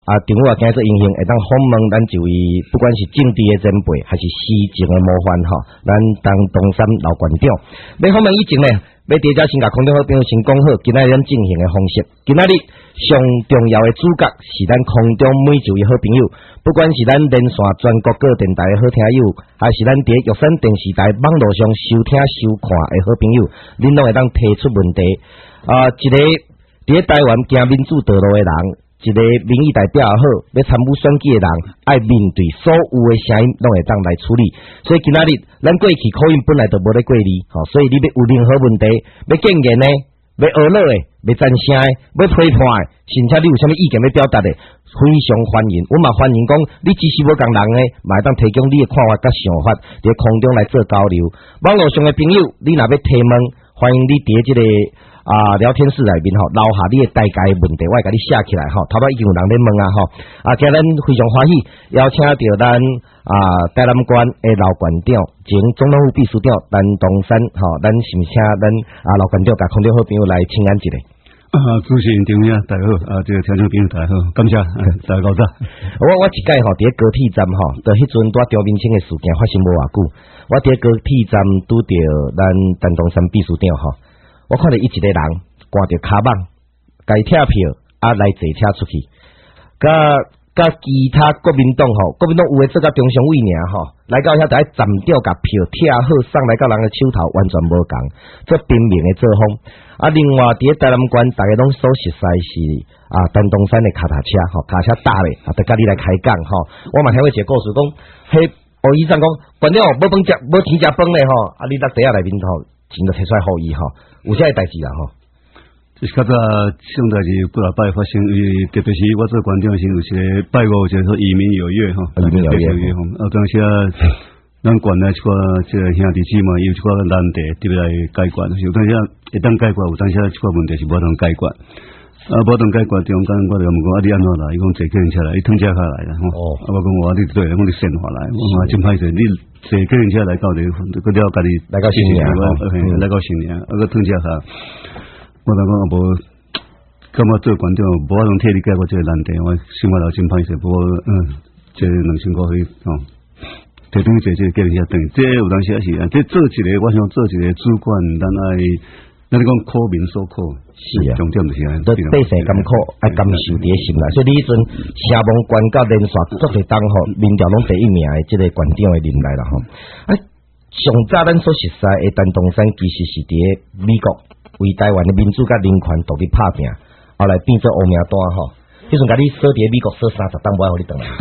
政府今做英雄会当访问咱就位，不管是政治的前辈，还是时政的模范咱当东山老馆长。要访问以前呢，要伫遮先甲空中好朋友先讲好，今仔日咱进行的方式。今仔日上重要的主角是咱空中每一位好朋友，不管是咱连线全国各电台的好听友，还是咱伫玉山电视台网络上收听收看的好朋友，恁拢会当提出问题。一个伫台湾行民主道路的人。一个民意代表也好，要参与选举的人，爱面对所有的声音，拢会当来处理。所以今仔日，咱过去口音本来就无咧过哩，所以你要有任何问题，要建言的，要学乐的，要赞声的，要批判的，甚至你有啥物意见要表达的，非常欢迎。我嘛欢迎讲，你只是无共人的，嘛会当提供你的看法甲想法，伫空中来做交流。网络上的朋友，你若要提问，欢迎你伫这个。聊天室内面留下你的大家的问题，我会甲你写起来头摆已经有人咧问今日咱非常欢喜邀请到咱台南县的老馆长，前总统府秘书长陈东山咱是毋请咱老馆长甲空中好朋友来请安一下。 主持人大家好，这个听众朋友大家好，感谢大家高早。 我一届伫高铁站就迄阵在张明清的事件发生无偌久，我伫高铁站拄着咱陈东山秘书长我看到伊一个人挂着卡网，改拆票来坐车出去，甲其他国民党国民党有诶做甲中常委尔来到遐就爱站掉甲票拆好送来到人诶手头，完全无共，做平民诶作风。另外伫台南县，大家拢所熟悉是陈东山诶脚踏车脚车搭咧，就甲你来开讲我嘛听过一个故事讲，迄医生讲，反正无饭食，无钱食饭咧你落地下内面钱就摕出来互伊有啥代志啦就是较早上代志不老拜发生，特别是我做馆长时有一个拜五就是说移民有约移民有约当时咱管来一寡这兄弟姊妹有一寡难题特别来解决，有当时会当解决，有当时一寡问题是无当解决。无当解决，中间我就问讲你安怎来？伊讲坐计程车来，伊躺车下来啦我讲我你对，讲你现化来，我讲真歹势，你坐计程车来到底，佮了家己来到新年， 来到新年，个躺车下，我就讲无，感觉做馆长无法通替你解决这个难题，我心话老真歹势，不过这2千块去提等于坐这个计程车等，这有当时也是这做一个，我想做一个主管，咱讲苦民所苦， 是重点就是都百姓甘苦，爱甘受伫心内。所以你迄阵车门关到连续足侪当民调拢第一名的这个馆长的人来啦上早咱所熟悉的陈东山，其实是伫美国为台湾的民主甲人权独立拍拼，后来变做乌名单迄阵甲你锁伫美国锁30当，无爱互你转来。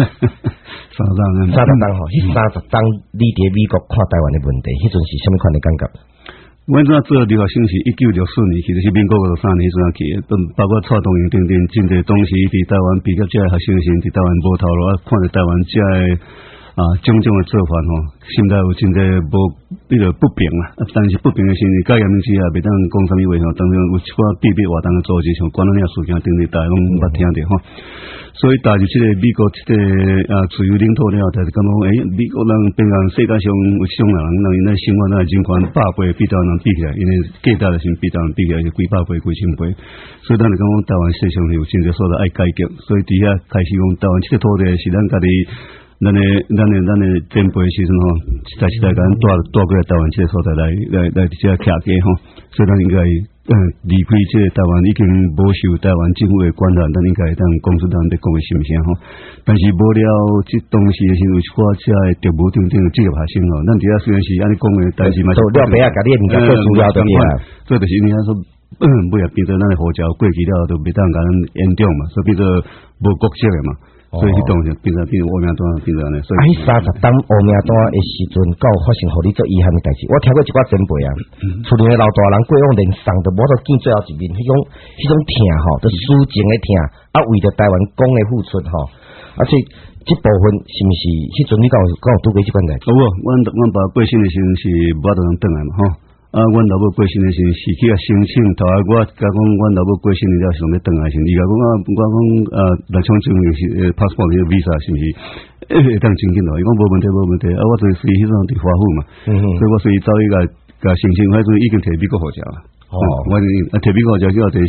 30当迄30当你伫美国看台湾的问题，迄阵是啥物款的感觉？ 阮怎做留学生是1964年去，就是民国53年迄阵去，包括蔡东营等等，真侪当时伫台湾比较这学生时，伫台湾无头路看着台湾这种种的做法心内有真侪无不平但是不平的时，甲严明之袂当讲啥物话当中有一寡秘密活动的组织，像关东遐事件等等，大家拢捌听着所以踏入这个美国这个自由领土了，就是感觉美国人变成世界上有这种人因为生活人权100倍比台湾人比起来，因为价值就是比台湾比起来是几百倍、几千倍，所以咱就讲台湾世上有真侪所在爱改革，所以伫遐开始讲台湾这个土地是咱家己。咱的前辈时阵时代甲咱带过来台湾这个所在来这个徛家所以咱应该离开这个台湾已经无受台湾政府的管辖，咱应该当讲出咱的讲的心声但是无了这当时的时候有一寡这特务等等职业学生咱底下虽然是安尼讲的，但是嘛是了白啊，甲你物件做资料等啊， 所以就是因为说尾啊变做咱的护照过期了都袂当甲咱严重嘛，所以变做无国籍的嘛。所以迄当时变乌名单变做安尼，所以 30当乌名单的时阵，有发生互你做遗憾的代志。我听过一寡前辈厝里的老大人过往连送都无得见最后一面，迄种疼都抒情的疼为着台湾讲的付出所以这部分是毋是迄阵你敢有拄过这款代志？ 阮爸过身的时阵是无法度通转来嘛阮老母过身的时阵是去申请，头下我甲讲阮老母过身了是想要转来，是伊甲讲我讲来创证是passport 的 visa 是毋是会当真紧咯？伊讲无问题我就是随迄种伫华府嘛所以我随走去甲申请，迄阵已经摕美国护照了我摕美国护照叫我提升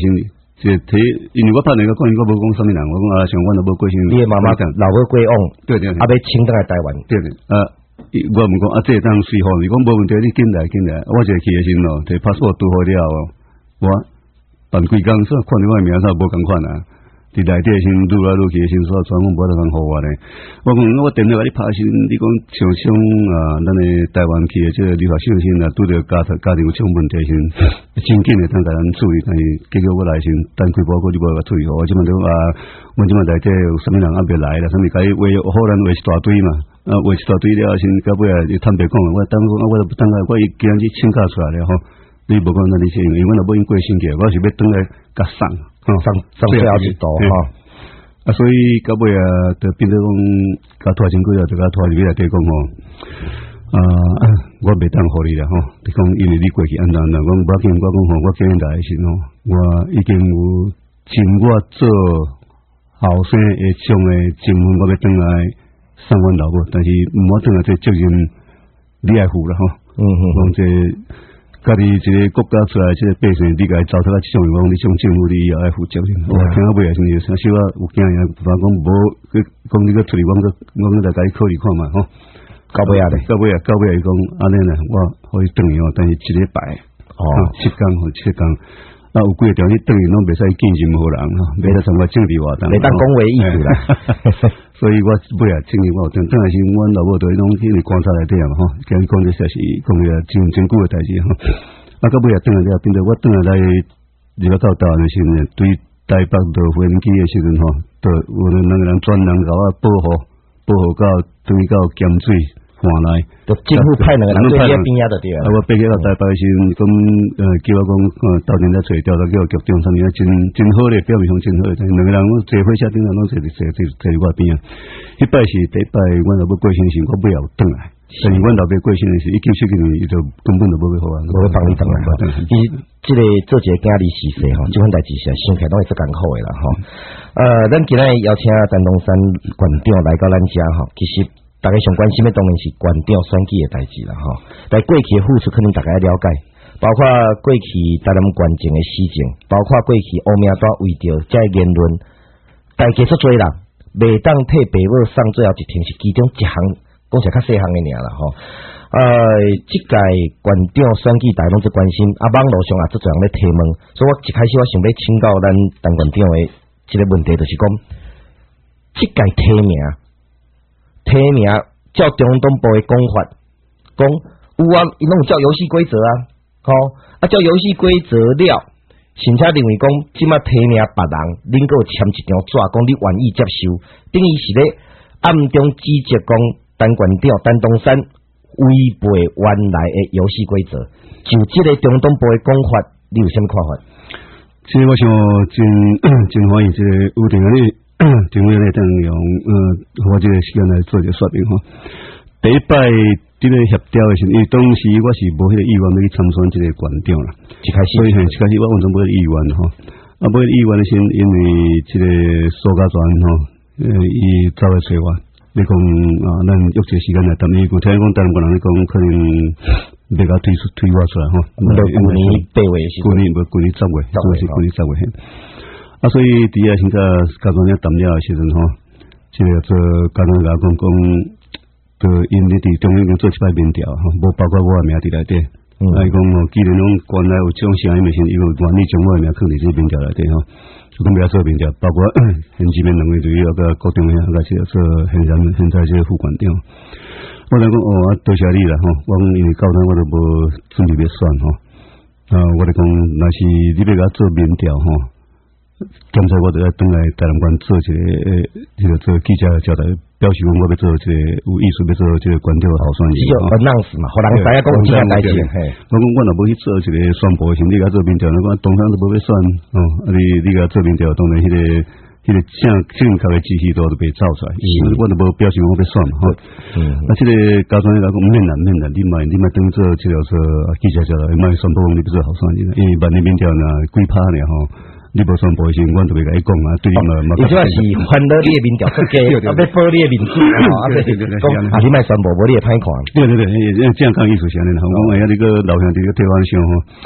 因为我拍那个讲，我无讲什么人，我讲啊，像我都无过身。 你妈妈老母过往， 对， 要请倒来台湾， 对，我毋讲这当随和，你讲无问题，你进来，我一去的时咯，摕 passport 拄好了，我办几工，说看你我名啥无共款啊。伫内底先愈来愈去先说全部无得通好我咧。我讲我电话甲你拍先，你讲像咱诶台湾去诶即个旅游小心啊，拄着家庭有种问题先，真紧诶通甲咱处理，但是结果我来先等几波个就无甲处理好。我即满就阮即满内底有啥物人还袂来啦，啥物甲伊话好咱话一大堆嘛，话一大堆了先到尾就坦白讲，我不等我伊既然去请假出来了吼，你无讲那你先，因为我若要因过身去，我是要等来甲送。 上最后一道哈， 所以到尾就变做讲，甲拖真几就甲拖入去内底讲吼，我袂当互你啦吼，你讲因为你过去安怎啦，讲无要紧，我讲吼，我今日来时吼，我已经有尽我做后生会种诶情分，我要转来送阮老母，但是毋好转来这责任你爱负啦吼，讲这。家己一个国家出来，即个百姓，你甲伊糟蹋啊！即种讲，你种政府你也爱负责任。我听到尾也是有少啊，有惊呀，反正讲无讲你个处理，我来甲伊考虑看嘛吼。 到尾啊，伊讲安尼啦，我可以转去哦，但是一礼拜7天，有几个条你转去拢袂使见任何人吼，袂得上我政治活动， 袂当讲话意思啦。 所以我尾啊，正我转来是阮老母对拢去观察内底嘛吼，跟讲这实是讲个真久诶代志吼。到尾啊转来了，变做我转来入到台湾诶时阵，对台北的飞机诶时阵吼，都有两个人专人甲我保护到对到咸水换来， 就政府派两个人对迄边仔就对啊。 我飞去到台北时，讲叫我讲到年在找调查叫局长，啥物啊，真好咧，表面上真好，但两个人我坐火车顶上拢坐我边啊。迄摆是第一摆，阮老母过身时，我尾后转来，但是阮老爸过身时，1979年伊就根本就无要好啊， 无要帮你转来。其实即个做一个囝儿逝世吼，即款代志是想起来拢会足艰苦诶啦吼。咱今日邀请陈东山馆长来到咱遮吼，其实。大家上关心的当然是馆长选举的代志啦，吼。但过去的付出可能大家了解，包括过去台南县政的施政，包括过去乌名单为着这言论，大家足多人袂当替爸母送最后一天是其中一项，讲是较细项的尔啦，吼。即届馆长选举大家拢最关心，网络上也足多人咧提问，所以我一开始我想要请教咱陈馆长的一个问题，就是讲即届提名照中东部的讲法，讲有啊，伊拢有照游戏规则啊，吼照游戏规则了，甚至认为讲即马提名别人，恁个签一张纸，讲你愿意接受，等于是咧暗中指责讲陈馆长陈东山违背原来的游戏规则。就即个中东部的讲法，你有啥物看法？ 其实我想真欢迎即个有定个。定位咧，等用我这个时间来做一个说明吼。第一摆伫咧协调的时候，因为当时我是无迄个意愿要去参选这个馆长啦。 一开始我完全无意愿吼。无意愿的时，因为这个苏家全吼，伊走来找我，你讲咱约一个时间来谈。伊讲听讲，台湾人咧讲，可能要甲推我出来吼。 旧年8月是， 旧年10月，就是旧年10月。所以伫啊，现在家长咧谈了的时阵吼，即个做家长甲讲，就因为伫中央已经做一摆民调吼，无包括我的名伫内底。伊讲吼，既然拢原来有种声音，咪先伊有愿意将我的名放伫这民调内底吼，就讲要做民调，包括现前面两位对于那个高中央，那个是做现在这个副馆长。我来讲多谢你啦吼，我讲因为高中我都无准备要选吼，我来讲，若是你要甲做民调吼。刚才我就要转来台南县做一个做记者交代，表示我要做一个有意思，要做这个馆长候选人。 有announce嘛，互人知影讲有这样代志。 我讲我若要去做一个宣布的时，你甲做民调，我讲东山都无要选哦，你甲做民调，当然迄个正确的支持度都被走出来。我都无表示我要选嘛，吼。这个家长来讲，免难，你莫等做这个做记者交代，莫宣布你要做候选人，因为万年民调呢几趴呢吼。你无宣布时，我就袂甲伊讲啊。对嘛， 伊主要是翻到你的民调出价，要报你的民主，讲你莫宣布，无你会歹看。 对，这样讲意思是安尼啦。我讲哎呀，你个老兄弟个台湾上吼，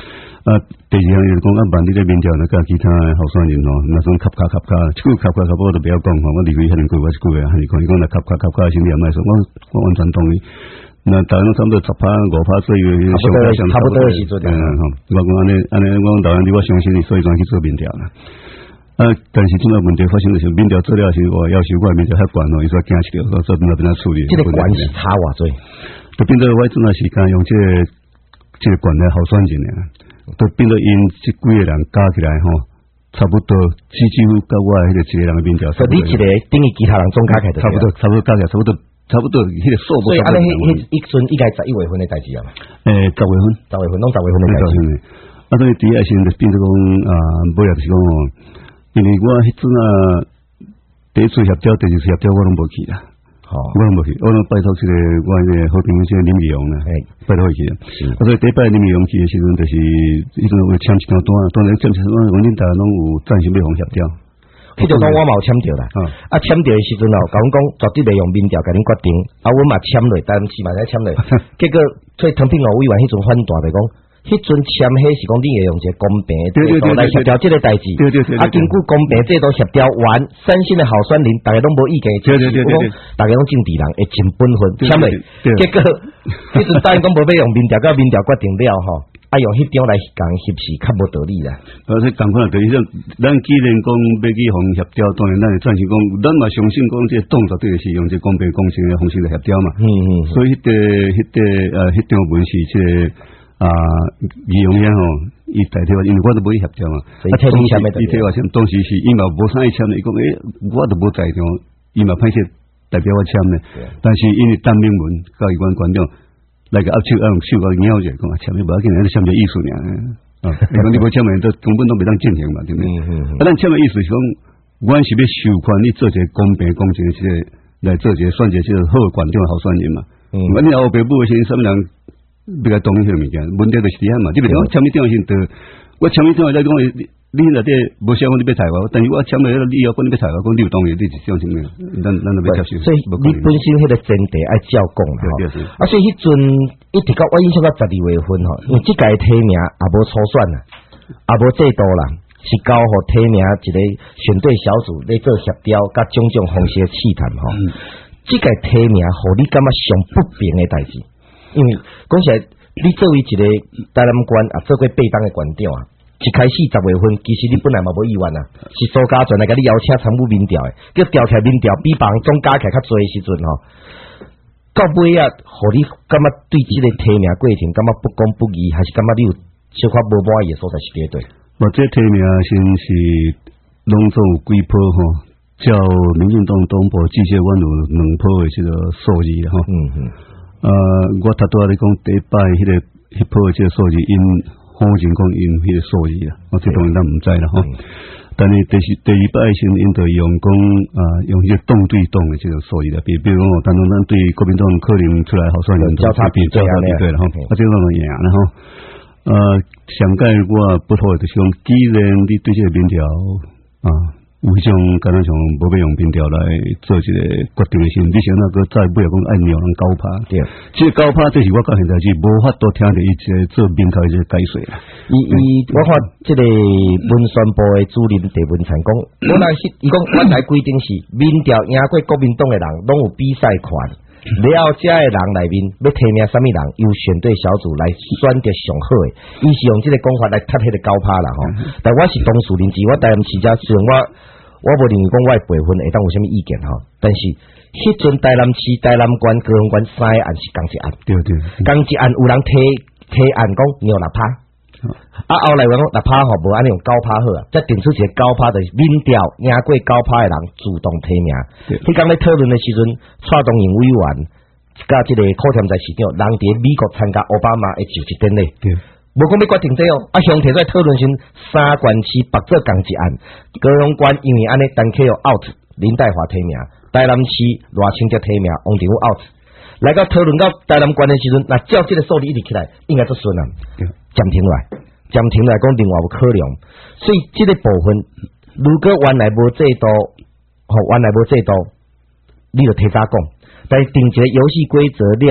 第二项就是讲，万你咧民调呢，甲其他候选人吼，那种卡，即句卡我都不要讲吼，我离开遐尼句，我一句啊，遐尼讲，伊讲来卡心念来说，我完全同意。那台湾差不多10%、5%左右， 差不多的时阵我讲安尼，我台湾我相信你，所以讲去做民调啦。但是这个问题发生的时候，民调资料是我要求我民调较悬咯，伊说惊起了，说那边处理。 这个关系差偌多， 就变做我这段时间用这个悬来候选人呢，都变做因这几个人加起来吼，差不多几乎跟我迄个一个人的民调。 所以你一个等于其他人总加起来差不多加起来差不多迄个数目。 所以安尼迄阵应该11月份的代志啊。 10月份， 拢10月份的代志。 所以第一先就变做讲尾也是讲哦，因为我迄阵第一次协调，第二次协调我拢无去啦。我拢无去，我拢拜托这个我那个好朋友这个林美容啦，拜托去。所以第一拜林美容去的时阵，就是迄阵有签一张单，当然签一张单，阮大家拢有赞成要互协调。 迄张单我嘛有签着啦，签着的时阵哦，甲阮讲绝对袂用民调甲恁决定，阮嘛签落，但是嘛在签落，结果所以唐品委员迄阵反大就讲。迄阵签迄是讲你会用一个公平制度来协调这个代志，经过公平制度协调完，三线的候选人大家拢无意见，大家拢政治人会尽本分签落，结果迄阵答应讲无要用民调，甲民调决定了吼，用迄张来讲是不是较无道理啦？ 所以共款就是咱既然讲要去互协调，当然咱会赞成讲，咱嘛相信讲这动作对是用这公平公正的方式来协调嘛。所以迄张文是这义勇兵吼，伊代替我，因为我都无去协调嘛。伊替我签，当时是伊嘛无啥意签的，伊讲我都无在场，伊嘛歹势代表我签的。但是因为陈明文教育馆馆长来个握手，用手甲咬者，讲签的无要紧，那签个意思尔。讲你无签的，都根本都袂当进行嘛，对不对？咱签的意思是讲，阮是要授权你做一个公平公正的这个来做一个选一个这个好馆长的候选人嘛。你后爸母的先什么人？比较同意迄个物件，问题就是伫遐嘛。你比如讲签名张先得，我签名张来讲，你内底无相关你要裁我，但是我签了你要讲你要裁我，讲你有同意，你是这样情形，咱就要接受。 所以你本身迄个前提爱照讲啦吼。所以迄阵一直到我印象到12月份吼，因为即届提名也无初选啦，也无制度啦，是交互提名一个选对小组来做协调，甲种种方式的试探吼。即届提名，互你感觉上不平的代志。因为讲起来，你作为一个台南县做过8当的县长啊，一开始10月份，其实你本来嘛无意愿啊，是苏家全来甲你邀请参与民调的，叫调起来民调比别人总加起来较多的时阵吼，到尾啊，互你感觉对这个提名过程感觉不公不义，还是感觉你有小可无满意的所在是伫对？ 我这提名先是拢总有几波吼，照民进党东部至少阮有2波的这个数字吼。我头拄仔咧讲第一摆迄个波的这个数字，因好像讲因迄个数字啦，我这当然咱毋知啦吼。但是第二摆先因着用讲用迄个党对党的这个数字啦，比如讲当中咱对国民党可能出来候选人交叉比对啦吼，这种赢啦吼。上届我不妥就是讲，既然你对这个民调有迄种敢若像无要用民调来做一个决定的时候，你想那个再不要讲按鸟人高趴，对，这个高趴这是我到现在是无法度听到伊这做民调的这个解说啦。 我看这个文宣部的主任陈文灿讲，我来伊讲原来规定是民调赢过国民党的人拢有比赛权。了解的人内面要提名什么人，由选对小组来选择上好的，伊是用这个讲法来踢迄个高趴啦吼。但我是当事人，我台南市长，虽然我无认为讲我的辈分会当有啥物意见吼，但是迄阵台南市、台南县、高雄县3个案是同一案，对，同一案有人提案讲牛6趴。后来讲6趴吼，无安尼用9趴好啊，再定出一个9趴，就是民调赢过9趴的人主动提名。迄天咧讨论的时阵，蔡东营委员甲即个柯添在市长，人伫美国参加奥巴马的就职典礼，无讲要决定这哦。乡提出来讨论时，3县市绑做同一案，高雄县因为安尼单客有 out， 林岱华提名，台南市赖清德提名，王定武 out。来到讨论到台南县的时阵，那照这个数字一直起来，应该做顺啊。暂停来讲，另外有可能，所以这个部分，如果原来无制度，你就提早讲，但是定一个游戏规则了，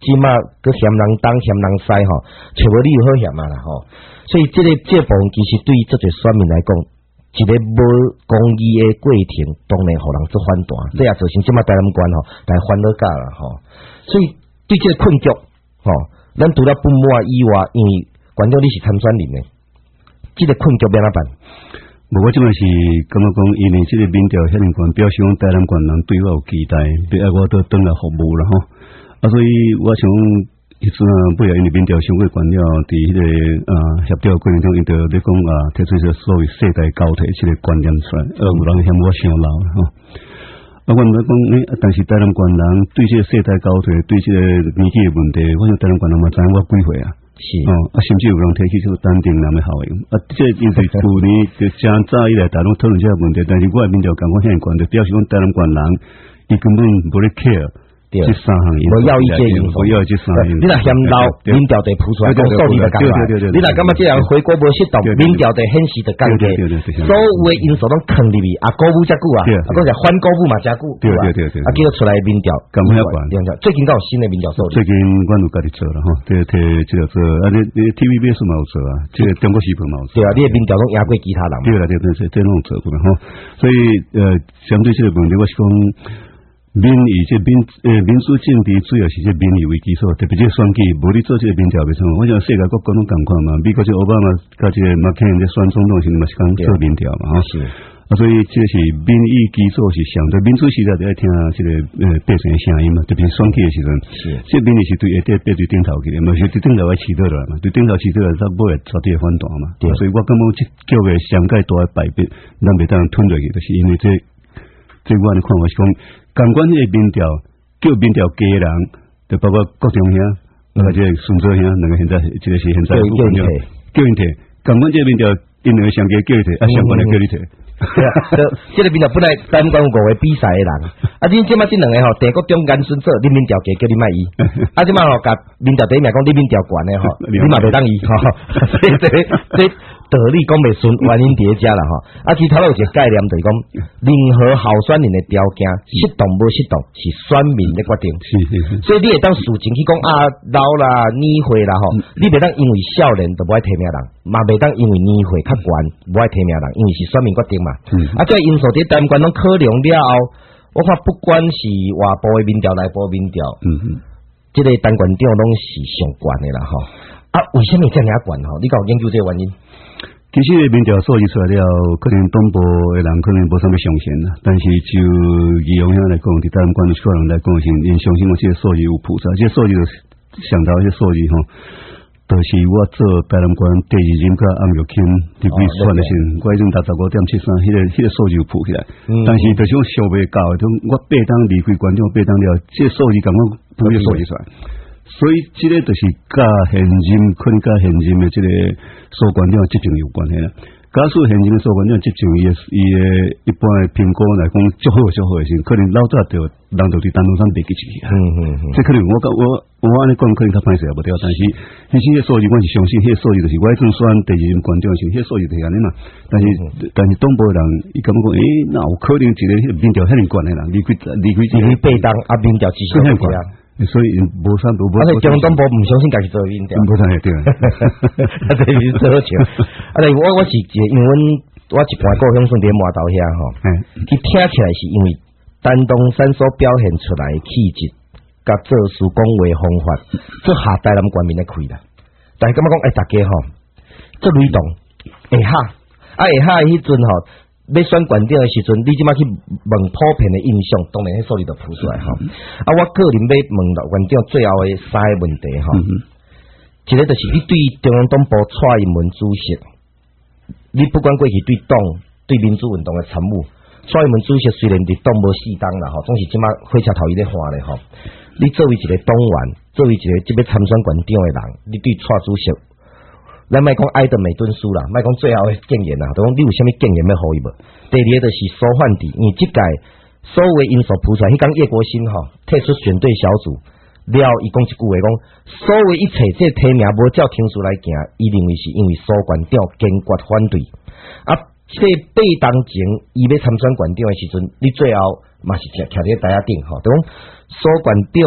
即马佮嫌人东嫌人西吼，找无理由好嫌啊啦吼。所以这部分其实对于这些选民来讲，一个无公义的过程，当然互人做反弹，这也造成即马台南县吼来烦恼架啦吼。所以对这个困局吼，咱除了不满以外，因为县长你是参选人的，这个困局要哪办？ 我即摆是感觉讲，因为即个民调遐尼悬，表示讲台南县人对我有期待，要爱我倒转来服务啦吼。所以我想迄阵不要因为民调上过悬了，伫迄个协调过程中，伊就咧讲提出一个所谓世代交替即个观念出来，有人嫌我伤老啦吼。我毋知讲，但是台南县人对即个世代交替，对即个年纪的问题，我想台南县人嘛知影我几岁啊。 是甚至有人提起这个单定人的效应这因为去年就真早以来，大家讨论这个问题，但是我的民调感觉现悬，就表示讲台南县人，伊根本无咧 care。这三项因素， 无要意见因素， 无要这三项因素。 你若嫌老，民调就扑出来讲数字就降来。你若感觉这人回国无适当，民调就显示就降低。所有的因素拢藏入去，国母遮久啊，讲是反国母嘛遮久，对吧？叫出来民调， 咁样管。 最近敢有新的民调数字？ 最近阮有家己做啦，吼，这个做，你 TVBS 嘛有做啊，这个中国时报嘛有做。 对啊，你的民调拢赢过其他人。 对啦，这拢有做过啦，吼。所以相对这个问题，我是讲。民意这民主政治主要是这民意为基础，特别这选举，无你做这个民调袂成。我想世界各国拢共款嘛，美国这奥巴马甲这个马克龙这选总统时嘛是讲做民调嘛，吼。是。所以这是民意基础是相对民主时代就爱听这个百姓的声音嘛，特别选举的时阵，是。这民意是对对顶头去的，嘛是对顶头来起到了嘛，对顶头起到了，才不会绝对反弹嘛。对。所以我感觉这叫个上界大的败笔，咱袂当吞落去，就是因为这我的看法是讲。共管迄个民调，叫民调加人，就包括国中兄，或者顺州兄，两个现在，这个是现在叫因提，共管这个民调，因两个相加叫伊提，相关的叫你提。 对啊，这个民调本来台湾有5个比赛的人，你即马这两个吼，地国中间选做，你民调加叫你卖伊，即马吼甲民调第一名讲你民调悬的吼，你嘛袂当伊吼，所以这。道理讲袂顺，原因伫遮啦吼。其他有一个概念就是讲，任何候选人的条件，适当无适当，是选民的决定。所以你会当事前去讲老啦、年岁啦吼，你袂当因为少年就无爱提名人，嘛袂当因为年岁较悬无爱提名人，因为是选民决定嘛。这因素伫台湾拢考量了后，我看不管是外部的民调、内部民调，这个单县长拢是上悬的啦吼。为什么这样悬吼？你敢有研究这个原因？ 其实民调数据出来了，可能东部的人可能无啥物上限啦，但是就以用下来讲，伫台湾县的人来讲，是因相信我这个数据有谱出来，这个数据就想到这数据吼，就是我做台南县第2任甲洪玉卿伫规选的时候，我迄阵85.73，迄个数据有谱起来，但是就是我想袂到，我8当离开县长8当了，这个数据感觉谱个数据出来。所以，这个就是甲现任可能甲现任的这个所县长执政有关系啦。假使现任的所县长执政，伊的一般的评估来讲，足好的时，可能老早就人就伫当中上袂记起啊。这可能我安尼讲，可能较歹势也无对，但是其实迄个数据，我是相信，迄个数据就是我迄阵选第2任县长的时候，迄个数据就是安尼嘛。但是东部的人，伊感觉讲，那有可能一个民调遐尼悬的人，离开 8当民调至少很悬。 所以无啥无， 中东部唔相信家己做民调， 无啥会对， 这是做笑。我是因为我一般故乡顺伫麻豆遐吼，去听起来是因为丹东山所表现出来的气质，甲做事讲话方法，这下台南县民的开啦。但是感觉讲，大家吼，这雷动会下，会下迄阵吼。要选县长的时阵，你即马去问普遍的印象，当然迄数字就浮出来吼。我个人要问到县长最后的3个问题吼，一个就是你对中央党部蔡英文主席，你不管过去对党对民主运动的参与，蔡英文主席虽然伫党无4当啦吼，总是即马火车头伊咧换咧吼。你作为一个党员，作为一个即要参选县长的人，你对蔡主席。咱莫讲爱的美敦书啦，莫讲最后的建言啦，就讲你有啥物建言要互伊无？第二个就是苏焕智，因为即届所有的因素铺出来，迄讲叶国新吼退出选对小组了，伊讲一句话讲，所有一切这提名无照程序来行，伊认为是因为苏县长坚决反对。这8当前伊要参选县长的时阵，你最后嘛是徛伫台下顶吼，就讲苏县长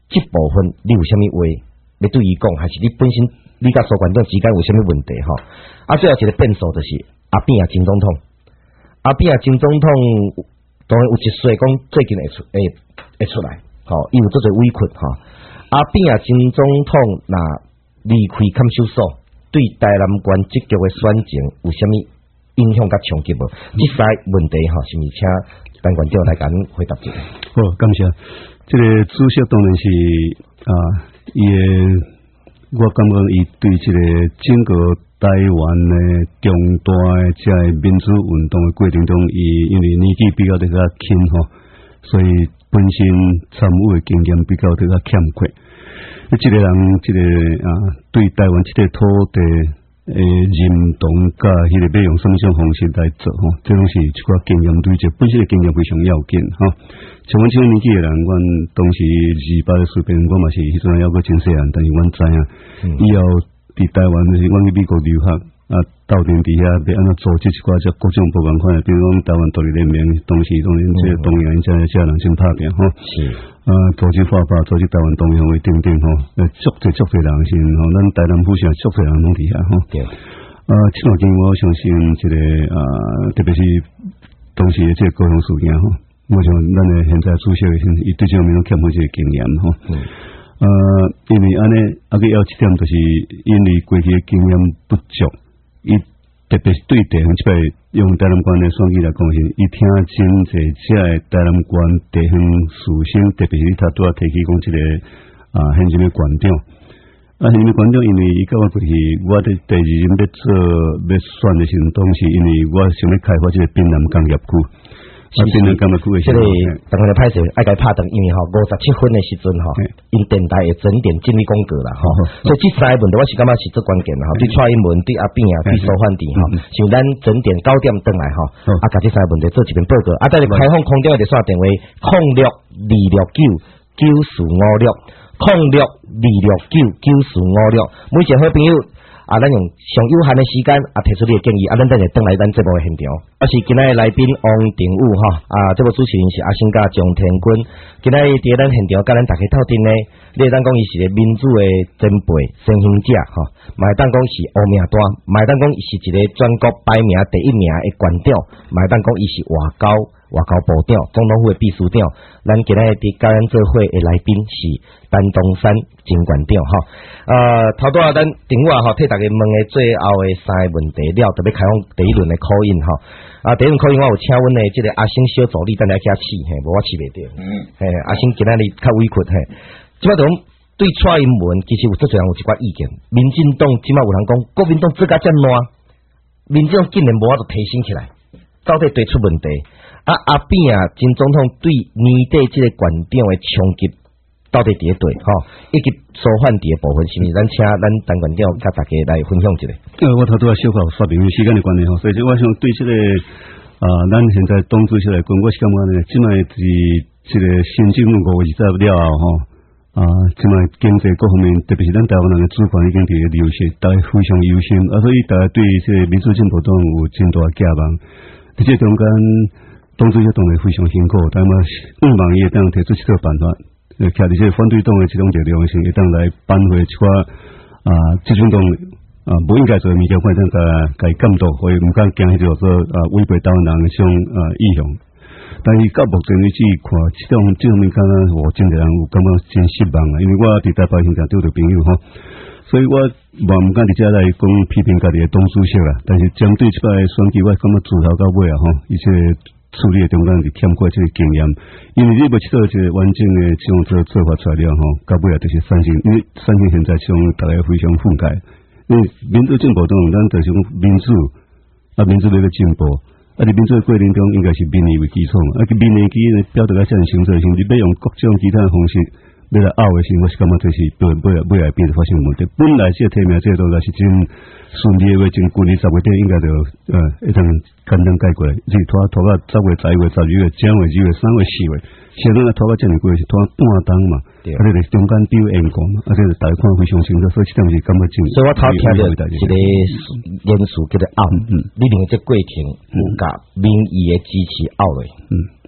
这部分你有啥物话要对伊讲，还是你本身你甲苏馆长之间有啥物问题吼？啊，最后一个变数就是阿扁啊，金总统，阿扁啊，金总统当然有一说讲最近会出来，吼，伊有做侪委屈吼。阿扁啊，金总统那离开看守所，对台南县这局的选情有啥物影响甲冲击无？这三问题吼，是毋是请陈馆长来甲恁回答一下？ 好，感谢。这个主席当然是伊我感觉伊对这个整个台湾的重大的这民主运动的过程中，伊因为年纪比较较轻吼，所以本身参与的经验比较较欠缺。这个人，对台湾这个土地认同甲迄个要用什么种方式来做吼，这种是一寡经验，对这本身的经验非常要紧吼。像阮这个年纪的人，阮当时28岁边，我嘛是迄阵还有个真细汉，但是阮知影，以后伫台湾就是阮去美国留学斗阵伫遐要安怎组织一寡只各种不同款，比如讲台湾独立联盟，当时这个东洋这人先拍拼吼。组织发组织台湾东洋会等等吼，足侪人先吼，咱台南府县足侪人拢伫遐吼。这段经我相信这个特别是当时的这个高雄事件吼，我想咱的现在主席伊对这方面都欠缺这个经验吼。因为安尼还有一点就是因为过去的经验不足，伊特别是对地方这边用台南县的选举来讲，伊听真侪这台南县地方士绅，特别是他拄仔提起讲这个现任的县长，现任的县长因为伊甲我过去，我的第二任要选的时阵，当时因为我想要开发这个滨南工业区。滨南工业区的时候， 当然歹势，爱甲拍断，因为57分的时阵因电台的整点尽力公告啦所以这三个问题我是感觉是最关键的对蔡英文、对阿扁啊、对苏焕智像咱整点9点转来甲这三个问题做一遍报告，再来开放空中的电话电话0626945606269456，每一个好朋友。咱用上有限的时间提出你的建议，咱等下转来咱节目的现场。是今仔的来宾王定武这部主持人是阿星甲张天军。今仔伫咱现场甲咱大家透阵呢，你会当讲伊是个民主的前辈先行者嘛会当讲是乌命大，嘛会当讲伊是一个全国排名第1名的县长，嘛会当讲伊是外交部长、总统府的秘书长。咱今仔伫甲咱做伙的来宾是陈东山陈县长头拄咱定武替大家问的最后的三个问题了，特别开放第一轮的call in第一轮call in我有请阮的这个阿星小助理，等下去试无我试袂着。阿星今仔日较委屈即摆种对蔡英文其实有足侪人有一寡意见，民进党即摆有人讲国民党做甲遮烂，民进党竟然无法度提升起来，到底对出问题？阿扁金总统对年底这个县长的冲击到底伫咧对以及苏焕智的部分，是毋是咱请咱陈县长甲大家来分享一下？ 我头拄小可说明时间的关系所以我想对这个咱现在党主席来讲，我是感觉呢，即卖是这个新政府5月20了后即卖经济各方面，特别是咱台湾人的主权已经伫咧流失，大家非常忧心，所以大家对这个民主进步党有真大的寄望。在这中间，党主席当然非常辛苦，但嘛希望伊会当提出一个办法，徛伫这反对党的这种力量性，会当来扳回一寡这种党不应该做的物件，可能甲伊监督，或者毋敢惊迄种说违背台湾人的这种意向。但是到目前为止，看这方面敢若我真侪人有感觉真失望因为我伫台北现场拄着朋友所以我毋敢伫遮来讲批评家己的党主席啦。但是针对即摆选举，我感觉自头到尾伊这处理的中间是欠缺这个经验，因为你要去做这个完整的这种做法出来了到尾就是三星，因为三星现在这种大家非常愤慨，因为民主进步党咱就是讲民主民主为了进步。民主的过程中应该是民意为基础民意基呢表达遮尔清楚的时候，你要用各种其他的方式要来拗的时候，我是感觉这是未来变得发生问题。本来这个提名制度也是真顺利的话，真旧年10月底应该就会当简单解决，是拖到10月、11月、12月、正月、2月、3月、4月，现在拖到这么过是拖半冬嘛，就是中间丢延过嘛，这是大家看非常清楚，所以这点是感觉真。 所以我头听到一个元素叫做拗，你认为这过程有甲民意的支持拗嘞？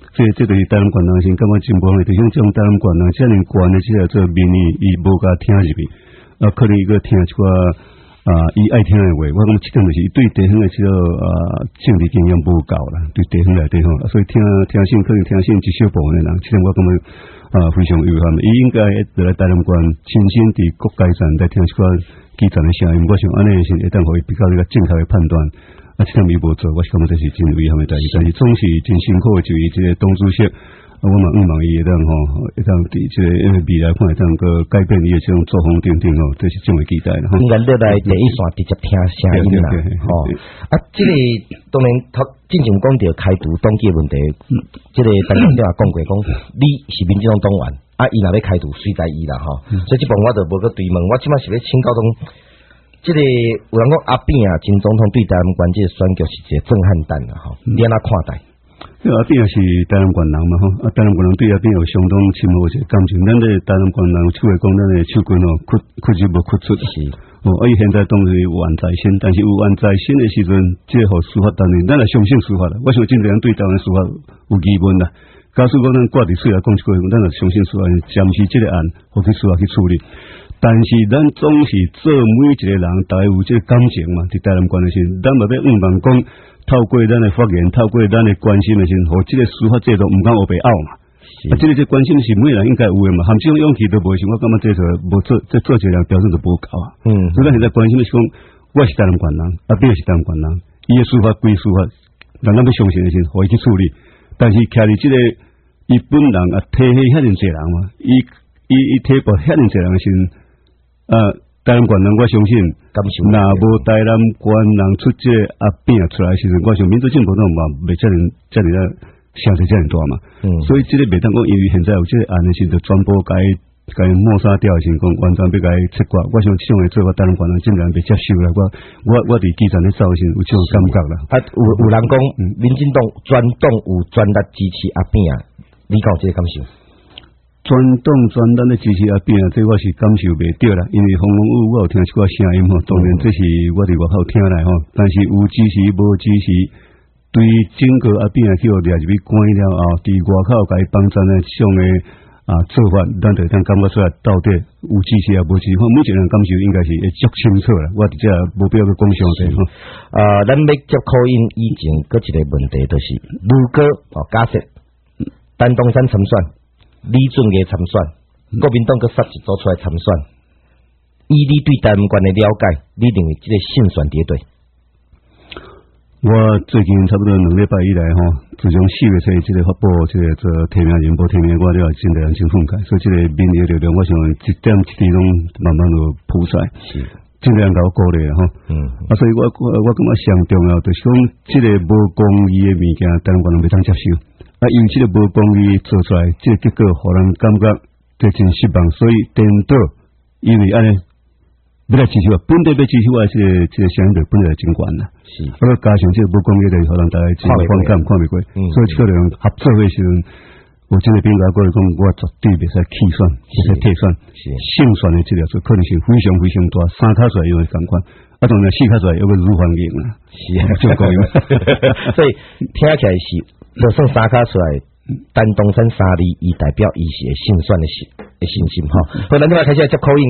这就是台南县人先感觉真无好，就像这种台南县人遮尔悬的这个做民意，伊无甲听入去，可能伊个听一寡伊爱听的话，我讲即点就是伊对地方的这个政治经验无够啦，对地方内底吼，所以听信可能听信一小部分的人，即点我感觉非常遗憾。伊应该来台南县亲身伫各界站来听一寡基层的声音，我想安尼是会当互伊比较一个正确的判断。即点伊无做，我是感觉这是真遗憾的代志，但是总是真辛苦的，就伊这个党主席。我嘛希望伊会当会当伫这个未来看会当个改变伊的这种作风定定这是这么期待的吼。 应该落来第一线直接听声音啦，这个当然进前讲到开除党纪问题，这个陈总也讲过，讲你是民进党党员，伊若要开除随在伊啦所以这部分我就无去追问，我即摆是要请教中。这个有人讲阿扁啊，前总统对台湾关这个选举是一个震撼弹啦你安怎看待？ 阿扁也是台南县人嘛台南县人对阿扁有相当深厚一个感情。咱咧台南县人有手会讲，咱的手筋屈就无屈出是。伊现在当然有冤在身，但是有冤在身的时阵，这互司法单位，咱来相信司法啦。我想真侪人对台湾司法有疑问啦。假使讲咱挂伫水来讲一句，咱来相信司法，暂时这个案，互去司法去处理。但是咱总是做每一个人，大家有这个感情嘛，伫台南县的时，咱嘛要望讲。透过咱的发言，透过咱的关心的时，和这个司法制度唔敢黑白拗嘛。这个关心是每人应该有的嘛，含这种勇气都无，我感觉这就无做一个人标准就无够啊。所以咱现在关心的是讲，我是台南县人，阿扁是台南县人，伊的司法归司法，咱要相信的是，可以去处理。但是徛伫这个伊本人体系遐尼侪人嘛，伊体部遐尼侪人的时，台南县人，我相信，若无台南县人出这阿扁出来时阵，我想民主进步党嘛袂遮尔声势遮尔大嘛。所以这个袂当讲，因为现在有这个案的时阵，全部该抹杀掉的时阵，完全要该切割。我想这种的做法，台南县人真然袂接受啦。我伫基层咧走时，有这种感觉啦。 有人讲，民进党全党有全力支持阿扁你讲这个感受？ 全党全力的支持阿扁这我是感受袂到啦，因为风我有听一寡声音当然这是我伫外口听来但是有支持无支持，对整个阿扁去掠入去关了后，伫外口甲伊帮衬的这种的做法，咱就当感觉出来到底有支持啊无支持，每一个人感受应该是会足清楚啦。我伫遮无必要去讲详细咱要接口音以前，搁一个问题就是，如果假设陈东山参选。李俊杰参选，国民党佮杀一组出来参选。以你对台湾县的了解，你认为这个胜选绝对？ 我最近差不多2礼拜以来自从4月初这个发布这个提名人无提名，我了真侪人真愤慨，所以这个民意力量，我想一点一滴拢慢慢就铺出来，真侪人甲我鼓励啦所以我感觉上重要就是讲，这个无公义的物件，台湾县人袂当接受。因为这个无公义做出来，这个结果互人感觉就真失望，所以颠倒，因为安尼要来支持我，本地要支持我这个声音就本来真悬啦。我加上这个无公义的，互人大家真反感看袂过，所以这个人合作的时阵，有这个兵家过来讲，我绝对袂使弃选，袂使退选，胜选的这条做可能性非常非常大，三卡出来又会同款。当然四卡出来又会如反应啦，就够用。 所以听起来是。就算三卡出来，陈东山3字，伊代表伊是会胜选的信心好，咱即摆开始接口音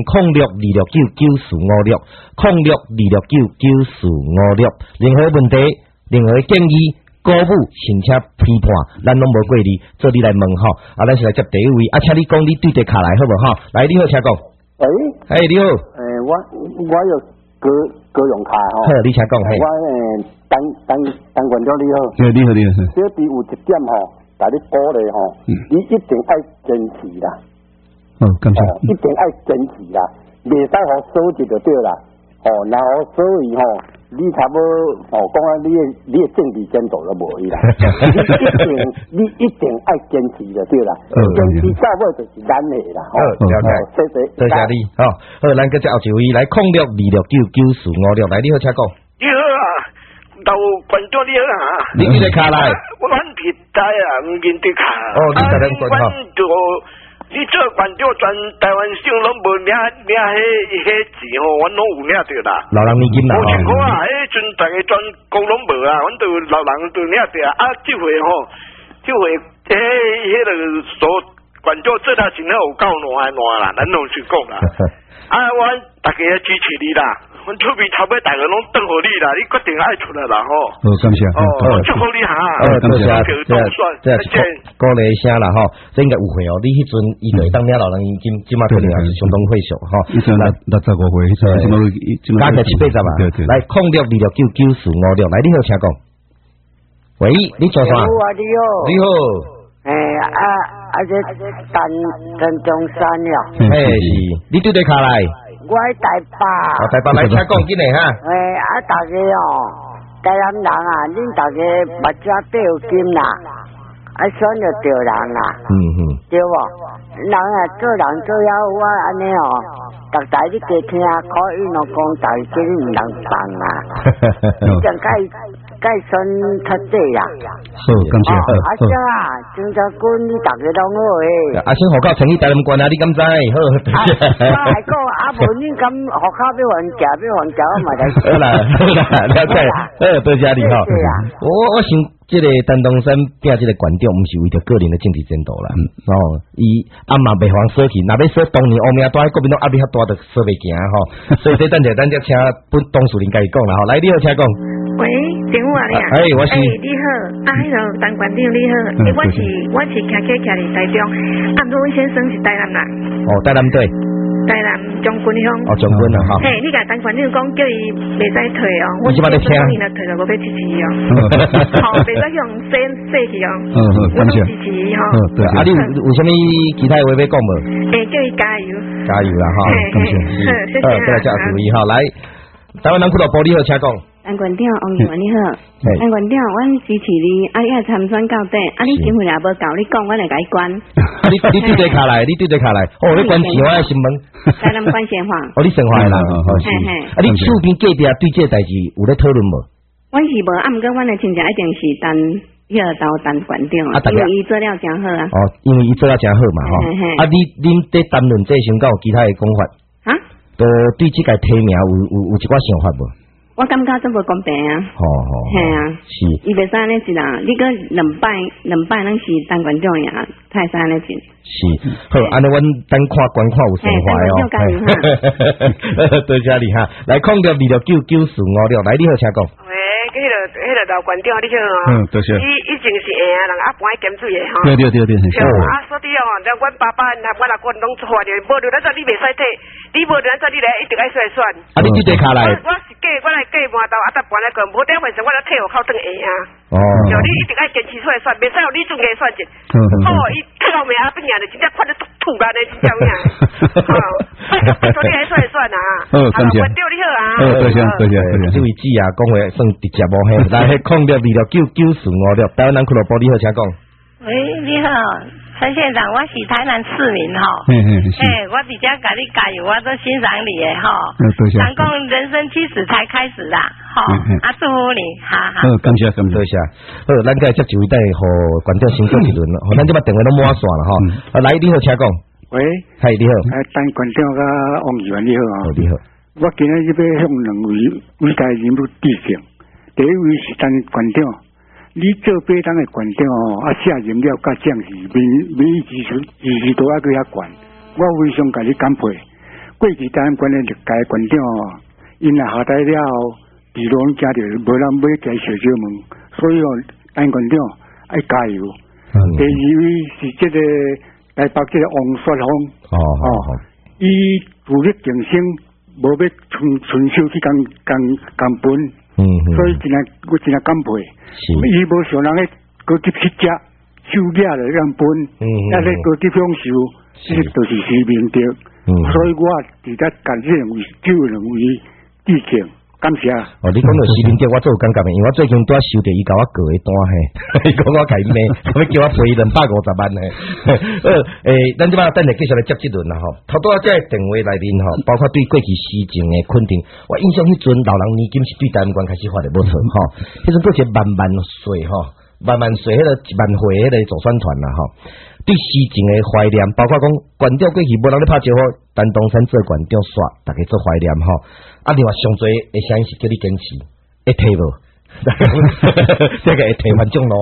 ，0626999456，0626999456，任何问题、任何建议、鼓舞，甚至批判，咱拢无过你，做你来问咱是来接第一位，请你讲你对这卡来好无来，你好，请讲。你好。 我有各用卡好，你请讲。 我当官长你好， 你好。 小弟有一点甲你鼓励你一定爱坚持啦。 感谢。 一定爱坚持啦，袂使互所一就对啦。然后所以你差不多讲你的政治前途都无去啦。你一定爱坚持就对啦，坚持到尾就是咱的啦。 了解，多谢你。好，咱搁接后一位来0626999456，来，你好，请讲。 你好啊。老观众你好啊！ 你这个卡来， 我很期待啊，唔认得卡。 你才能观众。 你做观众全台湾省拢无领迄字阮拢有领着啦。 老人年金啦。 无像我啊，迄阵大家全国拢无啊，阮都老人都领着啊。这回个所管教这他真系有够烂啦，咱拢是讲啦。我大家支持你啦，阮出面头尾大家拢等好你啦，你决定爱出来啦吼。 感谢。 祝福你哈。 多谢，这鼓励声啦吼，这应该有会哦。你迄阵伊就会当领老人金，即马可能也是相当会少吼。 65岁， 加起780嘛。来，0626994556，来你好，请讲。喂，你做啥？你好。 这陈中山了。 是，你对卡来？ 我喺台北。 台北来，请讲紧嘞哈。 大家台南人啊，恁大家目睭都有金啦，选就对人啦。对不？人啊，做人做了我安尼逐代你加听，可以喏讲大家唔能放啊。你讲该选较济啦。 好，感谢。 阿啊，郑家军你大家拢好诶。 阿星何靠成绩台南关啊？你敢知？好。 我还讲无恁敢何靠要还价，我嘛来。 好啦，了解。多谢你哈。我想这个陈东山变这个馆长，不是为着个人的政治前途啦。伊阿嘛袂妨说去，若要说当年乌名带国民党压力较大，就说袂行吼。所以等者请本董事长家己讲啦吼。来，你好，请讲。 喂，政府啊， 我是。 你好，迄个陈馆长你好，我是徛伫台中，毋过阮先生是台南人。 台南队。 台南将军乡。 将军啊哈。 嘿，你甲陈馆长讲叫伊袂使退哦，我即摆咧听。 伊若退就无要支持哦。袂使向洗去哦。 感谢。 支持吼。 对啊，你有啥物其他话要讲无？ 叫伊加油。 加油啦哈！ 感谢。谢谢。 再来加注意哈，来，台湾人俱乐部你好，请讲。 陈馆长，王议员你好，陈馆长，阮支持你，你爱参选到底，你经费也无够，你讲，我来甲你管。 你对对卡来，你管钱我的新闻。 台南管闲话。 你闲话啦，是。你厝边隔壁对这代志有咧讨论无？ 阮是无，毋过阮的亲戚一定是陈馆长，因为伊做了真好啊。 因为伊做了真好嘛，恁在谈论这先有其他的讲法？都对这个提名有一寡想法无？ 我感觉这无公平啊！系啊， 是。 伊袂使安尼一啦，你个两摆拢是陈馆长呀，太使安尼进。 是，好，安尼阮等看观看有想法哦。多谢你哈，来0626994556，来你好，请讲。 迄个老馆长你好哦。 多谢。 以前是会人阿搬咸水的吼。 对。所以阮爸爸我阿公拢错着，无就咱你袂使退，你无就咱你来一直爱选。 你对对卡来。 我是我来计半道，搭搬来个，无点回事，我来退户口等下啊。就你一直爱坚持出来选，袂使有你准嘅选择。伊退后面阿边人真正看得突然的真正呀。所以你爱出来选啊。 感谢。 馆长你好啊。 多谢。 这位姊啊，讲话算直接无嘿，来0626994556，台湾人俱乐部你好，请讲。 喂，你好，陈县长，我是台南市民哈。我比较甲你加油，我都欣赏你的哈。人讲人生70才开始啦，哈。祝福你，好。 感谢。 多谢。好，咱个接一位带互观众先做一轮，咱即摆电话都满线了哈。来，你好，请讲。 喂， 嗨，你好。 陈馆长甲王议员你好啊。 你好。 我今日要向两位伟大人物致敬。第一位是陈馆长，你做北党的馆长卸任了甲将士，民意支持都要去遐悬，我非常甲你感佩。过去台湾关的历届馆长因若下台了后，地路惊着无人买家小小门，所以陈馆长爱加油。第二位是这个台北这个王雪峰，伊努力竞争。无要纯手去共本，所以我真感佩。伊无像人个高级去食手抓了让本，那个高级享受，这就是实名的。所以我伫咧甲这两位致敬，感谢。 你讲到实名的，我做有感觉的，因为我最近拄收到伊甲我过的单嘿，伊讲我开骂，要叫我赔250万呢。咱即摆等下继续来接这轮啦吼。头拄仔这电话内面吼，包括对过去施政的肯定，我印象迄阵老人年金是对台湾关开始发的无错吼。迄阵过一万岁吼，万岁迄个1万岁迄个总宣传啦吼。对施政的怀念，包括讲馆长过去无人咧拍招呼，陈东山做馆长煞，大家做怀念吼。另外上侪的声音是叫你坚持，会退无？这个会退反正咯。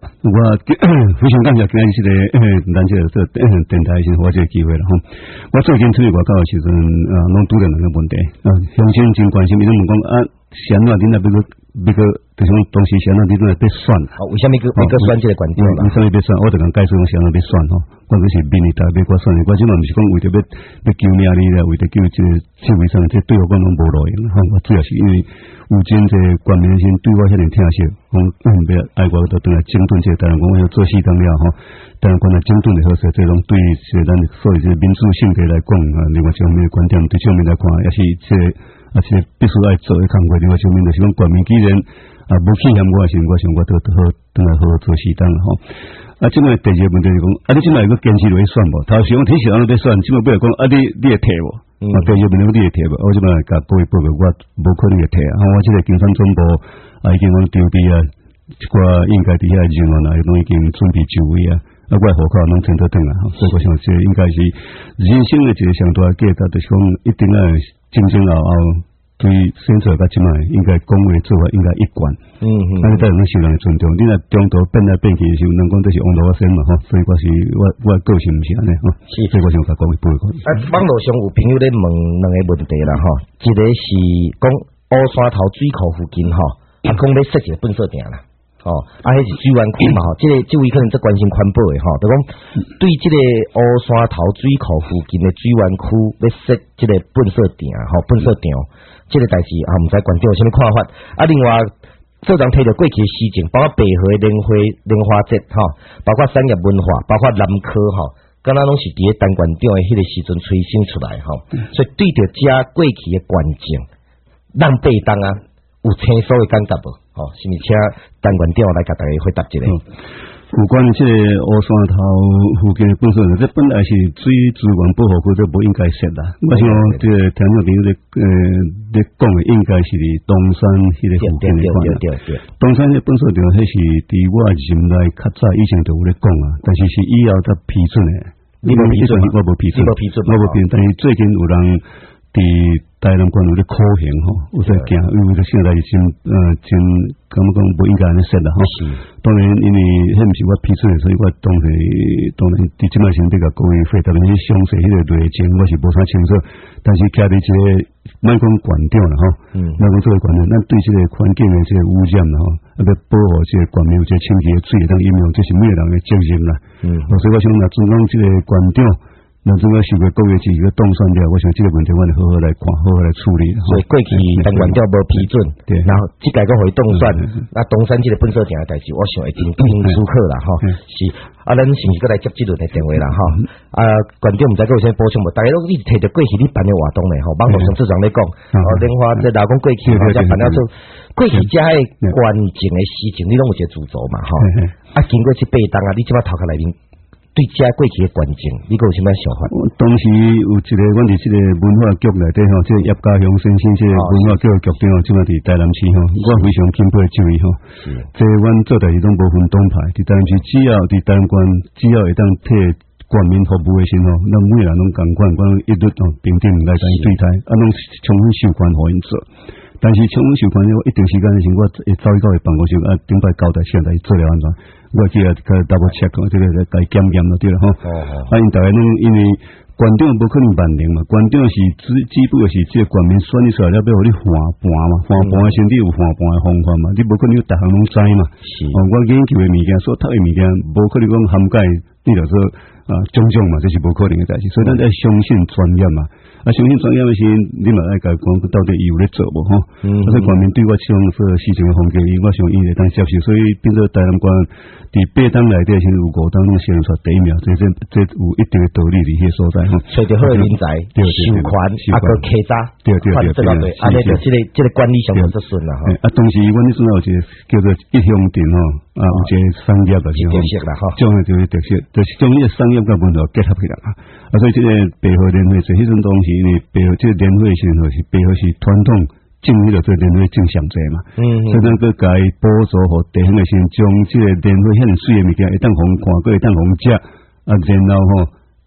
我非常感谢今日咱这个电台先我这个机会了哈。我最近出去外口的时阵拢拄着两个问题乡亲真关心，伊拢问讲谁啊？你那那个就是东西谁啊？你那被选为什么个选这个关键啦？ 为什么被选？我就讲解释讲谁啊被选吼。我就是民意代表我选的，我即嘛毋是讲为着要救命哩啦，为着救这个社会上这对我讲拢无路用哈。我主要是因为有真这官民先对我遐尼疼惜，讲要爱我都倒来整顿这个台湾，讲我要做事当了吼。当然，关来整顿的好势，这种对咱所有这民主性格来讲另外一方面的观点，对这方面来看，也是这必须要做的工作。另外一方面就是讲，官民既然无去嫌我的时候，我想我都好倒来好好做事当了吼。即卖第二个问题是讲，你即卖有个坚持落去选无？头先提前要选，即卖不要讲你会摕无？第二个问题你会摕无？我即卖甲各位报告，我无可能会摕我即个经商总部已经讲筹备一寡应该伫遐人员拢已经准备就位我户口拢整得等所以我想这应该是人生的一个上大价值，就是讲一定要前后对选择甲即卖应该讲话做法应该一贯。咱在咱受人尊重，你若中途变来变去的时候，人讲这是网络先嘛所以我个性毋是安尼所以我想甲讲一报告。 网络上有朋友咧问两个问题啦一个是讲乌山头水库附近讲要设一个粪扫埕啦。迄是水源区嘛这位可能最关心环保的就讲对这个乌山头水库附近的水源区要设这个粪扫埕粪扫埕，这个代志毋知馆长有啥物看法另外社长提到过去的事情，包括北河莲花节包括产业文化，包括南科敢若拢是伫咧陈馆长的迄个时阵催生出来所以对着这过去的环境让被当有清楚的感觉无是毋是请陈馆长来甲大家回答一下有关这个乌山头附近的粪扫埕，这本来是水资源保护区，这不应该设啦。我想这个听众朋友咧讲的应该是伫东山迄个附近的款东山迄粪扫埕，迄是伫我任内较早以前就有咧讲但是以后才批准的。 你无批准， 我无批准，但是最近有人伫台南县有咧考刑有在惊，因为这现在真感觉讲不应该安尼说啦当然，因为迄毋是我批准的，所以我当然伫即摆先比较各位回答你详细迄个内情，我是无啥清楚。但是徛伫这个莫讲馆长啦莫讲这个馆长，咱对这个环境的这个污染啦要保护这个馆民有这清洁的水当饮用，这是每个人的责任啦。所以我想若总讲这个馆长。那这个受过各位是一个动算了，我想这个问题我哋好好来看，好好来处理。 所以过去陈馆长无批准，对，然后即个个可以动算，那东山这个粪扫埕的代志，我想一定听舒克啦是咱是毋是过来接这轮的电话啦馆长毋知有啥补充无？大家都一直提着过去你办的活动咧网络上市长咧讲莲花这老公过去才办了做过去遮迄关键的事情，你拢有一个主轴嘛经过这八档你即摆头壳内面。对遮过去的环境，你有啥物想法？ 当时有一个，阮伫即个文化局内底即个叶家祥先生，即个文化局局长，即马伫台南市我非常敬佩这位即阮做代志拢无分党派，伫台南市只要伫台南县，只要会当替国民服务的时咱每个人拢共款，讲一律平等来对待，拢充分授权互因做。但是充分授权我一定时间的时候，我会走去到办公室顶摆交代现在做了安怎。我记得甲 double check 这个该检验了对了因大家拢因为馆长无可能万能嘛，馆长是只不过是这个官民选出来了，要互你换盘嘛，换盘的时候你有换盘的方法嘛，你无可能逐项拢知嘛。我研究的物件，所读的物件，无可能讲涵盖你就说种种嘛，这是无可能的代志。所以咱要相信专业嘛，相信专业的时候，你嘛爱甲讲到底伊有咧做无所以官民对我这种事情的风格，我想伊会当接受，所以变做台南县伫八档内底，现在有5档拢选出第一名，这有一定的道理伫迄所在找着好人才，授权个客渣， 对， 这个管理上就顺啦同时阮迄阵有一个叫做一乡镇有一个商业的特色啦这样就是特色，就是将迄个商业甲文化结合起来所以这个北河联会这迄阵东西呢，北河这个联会是北河是传统。进迄个做联会正常济嘛，所以咱个该补助互地方的先将即个联会遐尼水的物件，会当互看，佫会当互食，然后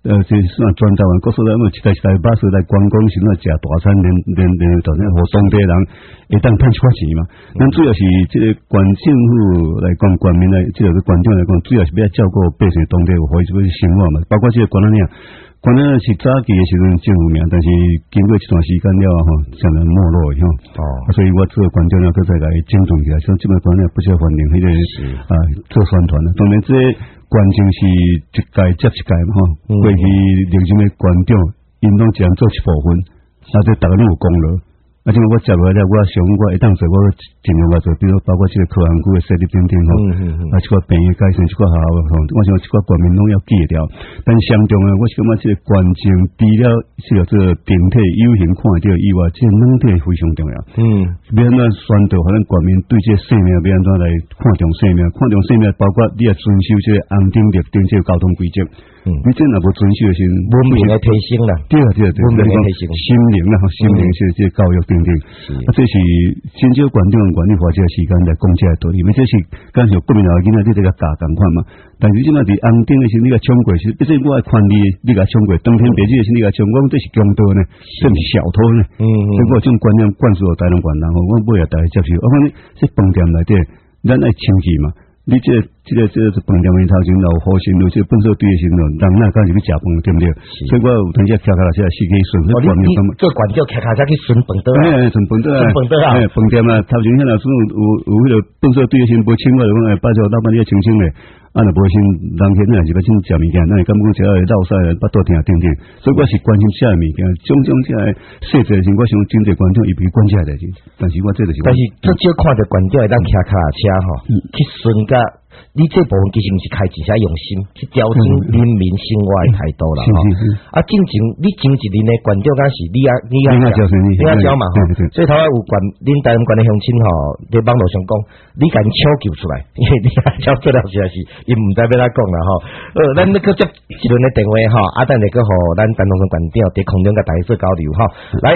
这算全台湾各所在一代巴士来观光是那食大餐，连到那和当地人会当赚一块钱嘛。咱主要是这个县政府来讲，县民来这个县长来讲，主要是要照顾百姓当地有可以做生活嘛。包括这个关仔岭，关仔岭是早期的时阵真有名，但是经过一段时间了吼，相当没落吼。所以我做县长了，搁再来整顿起来，像这个关仔岭不是欢迎迄个做宣传了。当然这县政是一届接一届嘛吼，过去历任的县长，因拢只能做一部分，这大家拢有功劳。啊，即个我接落来，我想我会当做我尽量来做，比如包括这个科安区的设立等等吼，啊，这个病院改善，这个学校吼，我想这个国民拢要记得了。但相中的，我是感觉这个县政除了这个整体有形看到以外，这个软体非常重要。要安怎宣导，可能国民对这个生命要安怎来看重生命，看重生命，包括你要遵守这个安定绿灯这个交通规则。你真若无遵守的是文明的提升啦， 对，文明的提升，心灵啦，心灵这教育等等。这是真少县长管理花这个时间来讲这个道理，这是刚才国民老囡仔你这个教同款嘛。但是即马伫安定的时候，你个冲过是，毕竟我爱看你个冲过，当天白日的时候你个冲，我这是强盗呢，这是小偷呢。所以我这种观念灌输到台湾人吼，我每日大家接受。我讲你这饭店内底，咱爱清气嘛。你这饭店面头前老好心，有这本身对的时候，人那敢是去食饭，对不对？所以我有当时骑脚踏车是去顺， 你做管教骑脚车去顺饭桌啊？ 顺饭桌啊！饭店啊，头前遐老师有迄个本身对的时候，无清我就讲拜托老板你要清清咧。啊，若无先人现在是要先食物件，咱会感觉只要绕晒巴肚疼等等，所以我是关心这物件，种这细节性，我想真侪观众伊比关这代志，但是我这就是。 但是最少看着观众会当骑脚踏车吼，去顺甲。你这部分其实是开真正用心去调整人民生活的态度啦，啊，正经你前一年的观众敢是你教嘛吼，所以头有管恁台湾管的乡亲吼，在网络上讲，你甲抢救出来，因为你教做了实在是，伊毋知要哪讲啦吼。咱要去接一轮的电话吼，啊，等下去互咱台东县馆长伫空中甲大家做交流吼。来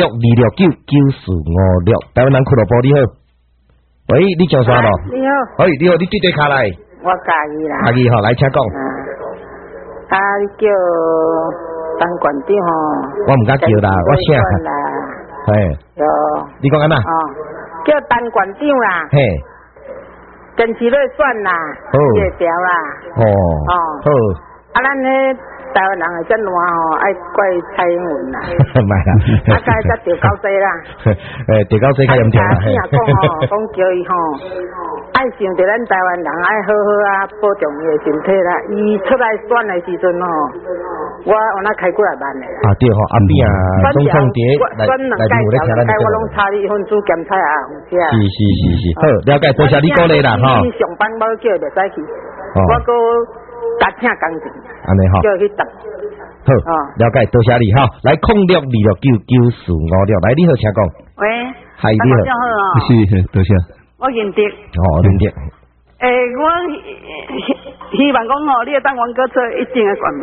06269456，台湾人俱乐部你好。喂，你叫啥咯？ 你好。 喂，你好，你对对卡来。 我家己啦。 家己吼，来请讲。 你叫当馆长吼。 我唔敢叫啦，我请。嘿。 哟。 你讲安那？ 哦，叫当馆长啦。 嘿。 坚持咧选啦。 好。 协调啦。 哦。哦。好。 咱咧台湾人会真烂吼，爱怪蔡英文啦。 唔系啦。 该则调高低啦。 调高低较严重啦。 听讲吼，讲叫伊吼，爱想着咱台湾人爱好好啊，保重伊的身体啦。伊出来选的时阵吼，我往那开几来万的。啊对吼，阿边啊，总统节来我咧听咱我拢差你份子检查啊，有是。好，了解，多谢你鼓励啦吼。 上班冇叫袂使去，我个。加请工钱， 安尼吼， 叫去等。 好，了解，多谢你哈。来0626999456，来你好，请讲。 喂， 嗨，你好， 是，多谢。 我认得。 哦，认得。 我希望讲吼，你当王哥做一定的冠名。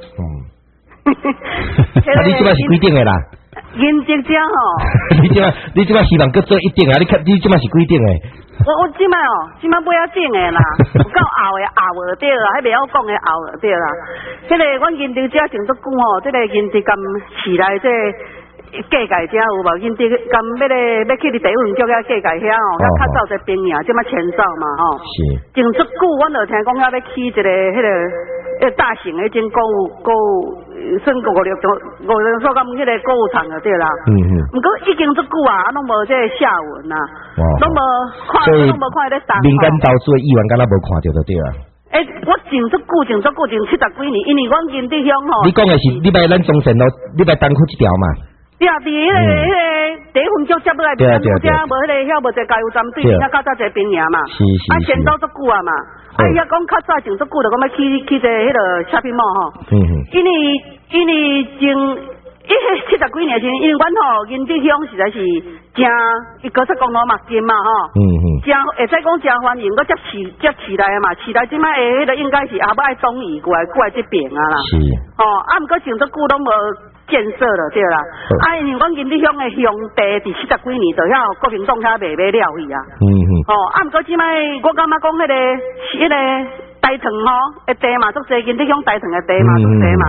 你即摆是规定的啦。 认得者吼。 你即摆希望搁做一定啊？你即摆是规定的。 我即摆不要整的啦，有够后的后就对啦，迄袂晓讲的后就对啦。迄个阮认得者真足久吼，这个认得甘市内这计价者有无？认得甘要去伫地方局遐计价遐吼，遐较早在兵营，即摆迁走嘛吼。是。真足久，阮就听讲遐要起一个迄个大型的种购物。算5六所咁迄个购物场就对啦。不过已经足久啊，拢无这下文呐，拢无看咧打。 民间投资的议员敢若无看到就对啦。 我真足久，前70几年，因为阮认得乡吼。 你讲的是你摆咱中线路，你摆单库一条嘛？ 对啊，伫迄个第一份就接落来，咱遮无迄个遐无一个加油站对面，较早一个兵营嘛。是。迁走足久啊嘛。遐讲较早前足久就讲要去一个迄个shopping mall吼。因为前70几年前，因为阮吼认得乡实在是真，伊高速公路嘛近嘛吼。真会使讲真欢迎，搁接市来嘛，市来即摆迄个应该是也要爱东移过来这边啊啦。是。毋过前足久拢无建设了对啦。因为阮认得乡的乡地伫70几年就遐国民党遐卖了去啊。毋过即摆我感觉讲迄个大屯吼，地嘛足济，认得乡大屯的地嘛足济嘛。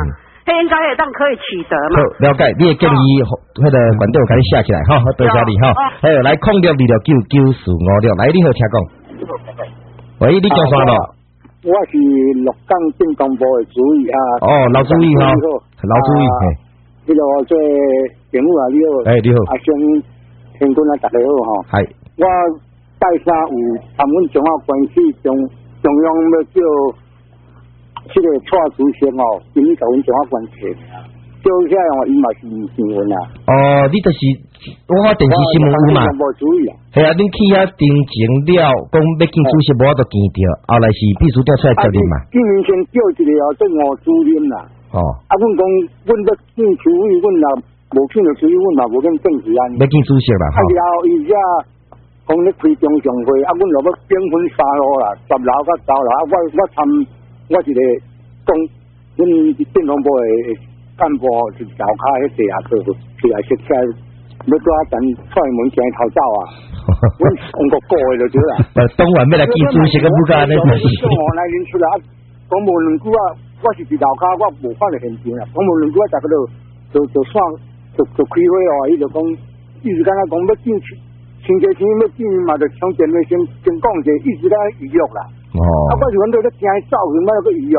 应该会当可以取得嘛。 好，了解，你的建议，迄个管长给你写起来哈，多谢你哈。还有来0626994556，来你好，请讲。喂，你叫啥咯？ 我是鹿港镇公部的主委啊。 哦，老主委哈，老主委。 迄个做朋友啊，你好。 你好。 先天君啊，大家好哈。系。我带啥有谈阮中华关系中央要叫这个蔡主席哦，因为甲阮中华关系。叫遐样，伊嘛是新闻啊。哦， 你就是我看电视新闻有嘛？系啊，恁去遐定情了，讲要见主席，无我都见着，后来是秘书长出来接你嘛。 今年先叫一个哦，做吴主任啦。哦。啊，阮讲，阮要见主委，阮也无见着主委，阮嘛无见政治安。 要见主席啦。 啊，然后伊遮讲咧开中常会，啊，阮落要兵分3路啦，10楼甲10楼，啊，我参，我一个讲，阮政风部的。干部就脚卡迄地下做，起来设起来，要抓咱踹门前头走啊！阮中国过的就对啦。 当晚要来见主席个不干呢？ 来临出来，讲无两句啊，我是伫楼骹，我无看到现场啦。讲无两句啊，大家就算就开会哦，伊就讲，一直敢若讲要进去，星期天要进嘛，就抢电话先讲者，一直在预约啦。哦。啊，我是讲到咧听走，有咩个预约？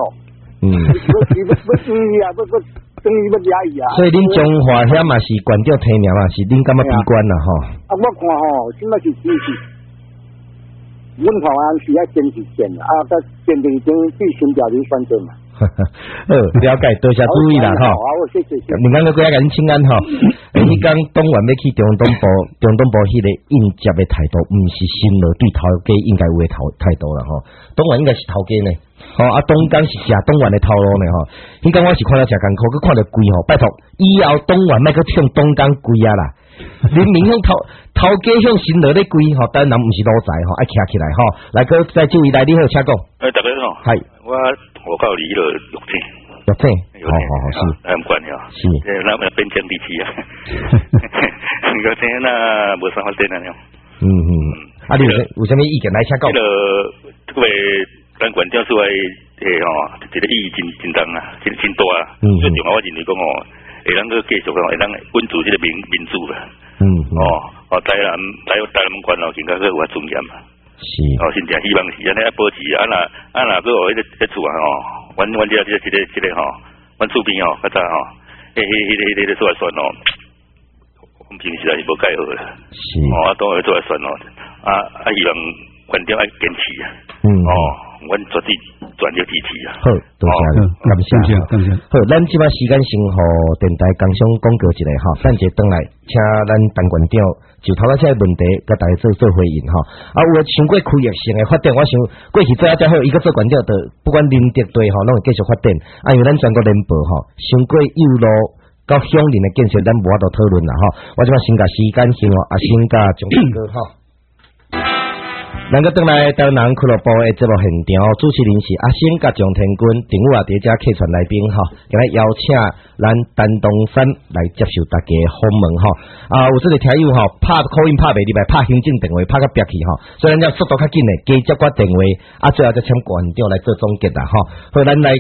所以恁中华遐嘛是县长提名嘛，是恁感觉悲观啦吼。 啊，我看吼，现在是阮台湾是要坚持选啊，甲坚持已经对新条例选择嘛。 好，了解，多谢注意啦吼。 好，谢谢。 另外个国家甲恁请安吼。你讲党员要去中东部迄个应接的态度，毋是新罗对头家应该有的态度啦吼。党员应该是头家呢。哦，啊，东港是写党员的头路呢吼，迄讲我是看了真艰苦，佮看到贵吼，拜托，以后党员莫佮向东港贵啊啦，人民向头家向新罗咧贵吼，当然毋是路财吼，爱徛起来吼，来个再注意来，你好，请讲。 大家好，系我告你了玉井，好，是， 唔管了， 是， 那么边疆地区啊，你讲这那无啥发展了， 啊，你有啥物意见来请讲？ 这个咱县长所谓一个意义真重啊，真大啊。最重要我认为讲会当个继续会当稳住这个民主啦。台南县哦，更加个有尊严嘛。是。真正希望是安尼保持啊那个迄个厝啊阮这个阮厝边较早迄个做来算我们平时也是无介好啦。是。当然做来算希望县长爱坚持啊。阮全力支持啊！ 好，多谢你，感谢。好，咱即摆时间先互电台工商广告一下哈，等者转来，请咱陈县长就头仔这问题，甲大家做回应哈。啊，有想过开业性的发展，我想过去做啊，才好，伊个做县长的，不管林德队吼，拢会继续发展。啊，因为咱全国联播吼，想过右路到乡邻的建设，咱无法度讨论啦哈。我即摆先甲时间先先甲钟大哥哈。咱个转来台南俱乐部的节目现场，主持人是阿星甲蒋天军，电话伫遮客串来宾哈，今日邀请咱陈东山来接受大家访问哈。有这个听友哈，拍口音拍袂入来，拍行政电话拍个憋气哈，所以咱要速度较紧的，加接挂电话，最后再请县长来做总结啦哈。好，咱来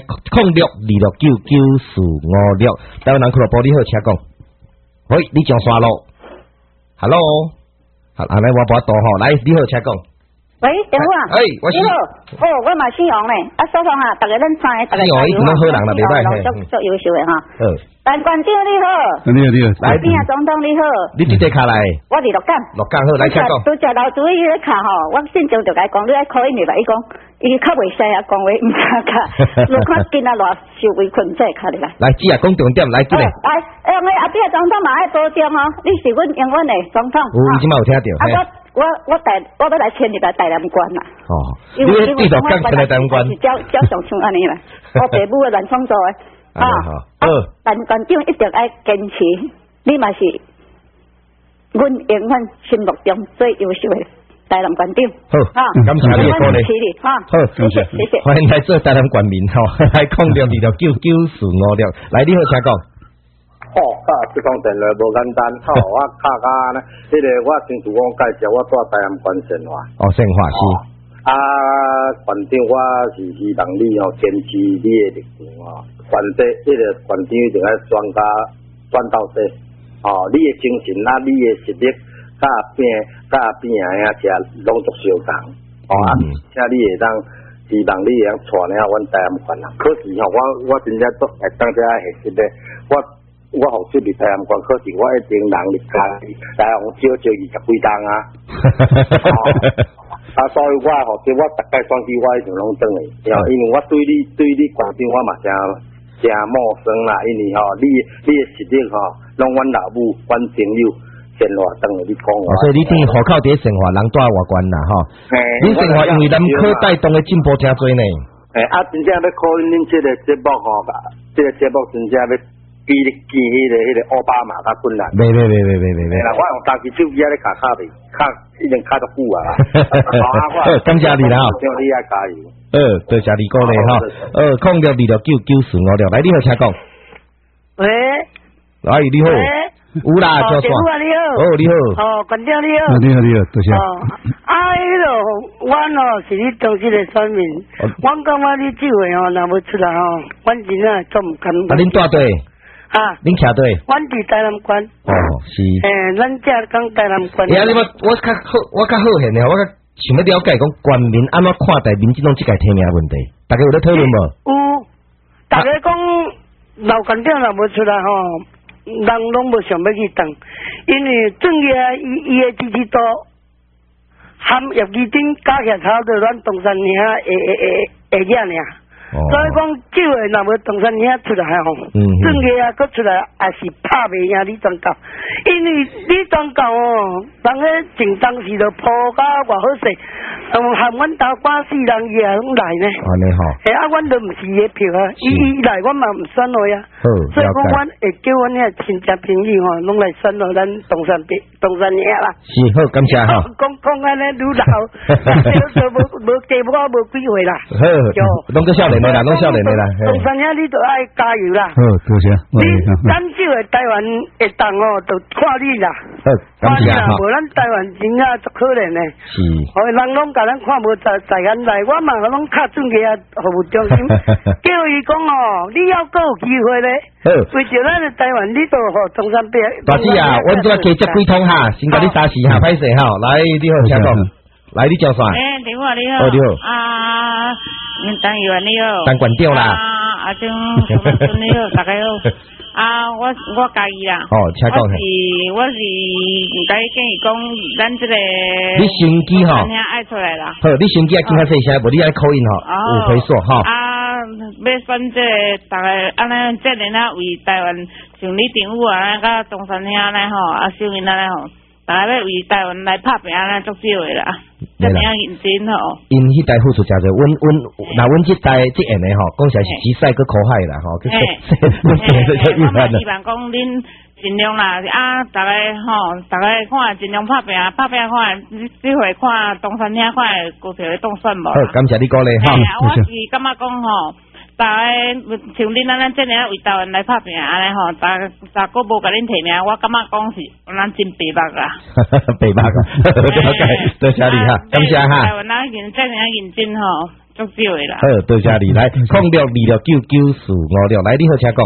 0626994556，台南俱乐部你好，请讲。喂，你上线咯 ？Hello， 好，来我把多吼，来你好，请讲。 喂，电话。你好，我嘛姓杨嘞，所长大家咱知，大家加油好人啦，袂歹嘿， 足优秀的哈。陈县长你好， 你好， 来边啊，总统你好， 你伫卡来？ 我伫鹿港好，来请讲。 拄只老主伊咧卡吼，我信中就甲伊讲，你爱考伊袂吧？伊讲，伊较袂使啊，讲话毋敢卡，如看今仔偌受围困在卡里来。 来，只啊讲重点，来，进来。 来，我阿边总统嘛爱保重哦，你是阮永远的总统。 即马有听到。 我要来迁入来台南县啦。 因为地图讲起来台南县是照上像安尼啦。我爸母的乱创作的。陈县长一定爱坚持，你嘛是阮永远心目中最优秀的台南县长。 好，感谢你的鼓励。好， 谢谢。 欢迎来做台南县民吼，来0626994556，来你好，请讲。 这讲电话无简单，我卡呢，迄个我先自我介绍，我住台南县生活。 生活是。 馆长，我是希望你坚持你的立场反正迄个馆长就爱转到底你的精神你的实力甲边啊这拢足相同请你会当希望你会当带领阮台南县啦。可是我真正都会当这现实咧，我好出嚟台南县，可是我一定能力加台南少20几档所以我大概选举我一定拢转的，因为我对你馆长我嘛真陌生啦，因为你的实力拢阮老母阮朋友生活当你讲所以你等于户口伫生活人住外关啦恁生活因为南科带动的进步真多呢。真正要靠恁这个节目这个节目真正要比迄个奥巴马较困难。没啦，我用单支手机咧卡卡已经卡得久啊啦。感谢你啦，你也加油。多谢你鼓励0626994556，来你好，请讲。 喂， 你好。有啦，就算。 你好。 你好。 馆长你好。 你好，多谢。 我是你当时的选民，我感觉你这回若无出来我真正做唔甘。 恁带队？恁徛队？ 阮伫台南县。 是。 咱这讲台南县。 我较好现的，我较想要了解讲官民安怎看待民进党这个提名问题，大家有咧讨论无？ 有，大家讲老馆长若无出来人拢无想要去当，因为正业伊的支持度含叶基丁加起来差不多咱东山兄会赢尔。所以讲这回若无东山兄出来正业佫出来也是拍袂赢李庄教，因为李庄教人个正当时就铺甲偌好势，含阮大寡4人伊也拢来呢。安尼阮都毋是伊票伊来阮嘛毋选落所以讲阮会叫阮遐亲戚朋友拢来选落咱东山兄啦。 是好，感谢讲安尼愈老，无加无几岁啦。 拢个少年的啦，拢少年的啦。 东山兄你都爱加油啦。 多谢。 咱这个台湾会当就看你啦。 感谢无咱台湾真正足可怜的。 是。 人拢甲咱看无在眼内，我嘛拢较准个服务中心，叫伊讲你要够有机会咧。为着咱的台湾，你都东山边。 大师阮再加接几通先甲你打时歹势来，你好，请讲。来，你叫啥？ 你好，你好。 你好。 当议员你好。 当馆长啦。 种你好，大家好。我家己啦。 请讲。 我是甲伊建议讲，咱这个。 你手机爱出来啦。 好，你手机经较细声，无你爱call in有回数要选这大家安尼这年为台湾像李政府甲东山兄小英大家要为台湾来拍拼足少的啦，这样认真因迄代付出诚侪，阮这代这样的讲起来是比赛搁苦海啦我嘛希望讲恁尽量啦大家看尽量拍拼看这回看东山兄看股票会当选无？ 好，感谢你鼓励我是感觉讲大家像恁安尼这样为台湾来拍拼安尼大个无甲恁提名，我感觉讲是咱真白目啦。 白目多谢你感谢台湾人这样认真足少的啦。 好，多谢你来0626994556，来你好，请讲。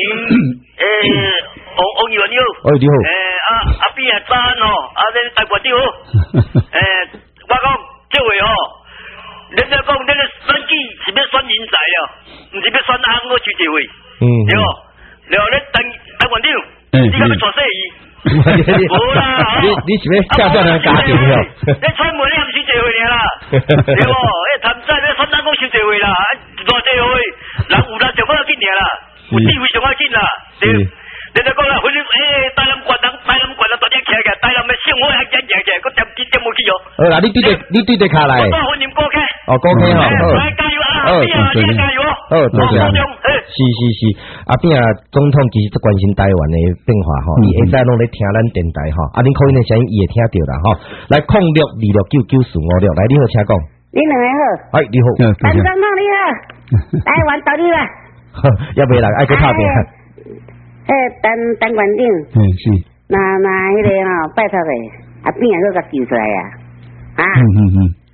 王议员你好。 你好。 边赞你大官你好。我讲这位恁在讲恁个选举是要选人才了，毋是要选红个区议会，对无？然后恁当馆长，你敢要做生意？无啦， 你是要跳跳人家庭了？ 你出门你含区议会尔啦，对无？谈在你选红个区议会啦，大议会人有人上要紧尔啦，有地位上要紧啦，对。你在讲啦，台南县人大家起来，台南的生活还简简，佮点无去好啦，你对对卡来。 我欢迎过客。 过客来加油你也加油多谢。是，边总统其实最关心台湾的变化伊会使拢咧听咱电台恁可能的声音伊会听到啦来0626994556，来你好，请讲。 你两个好。 你好。 陈总统你好，台湾到你啦。 要袂啦，爱去拍拼。 当馆长， 是。 那迄个拜托嘞，边个佮救出来啊？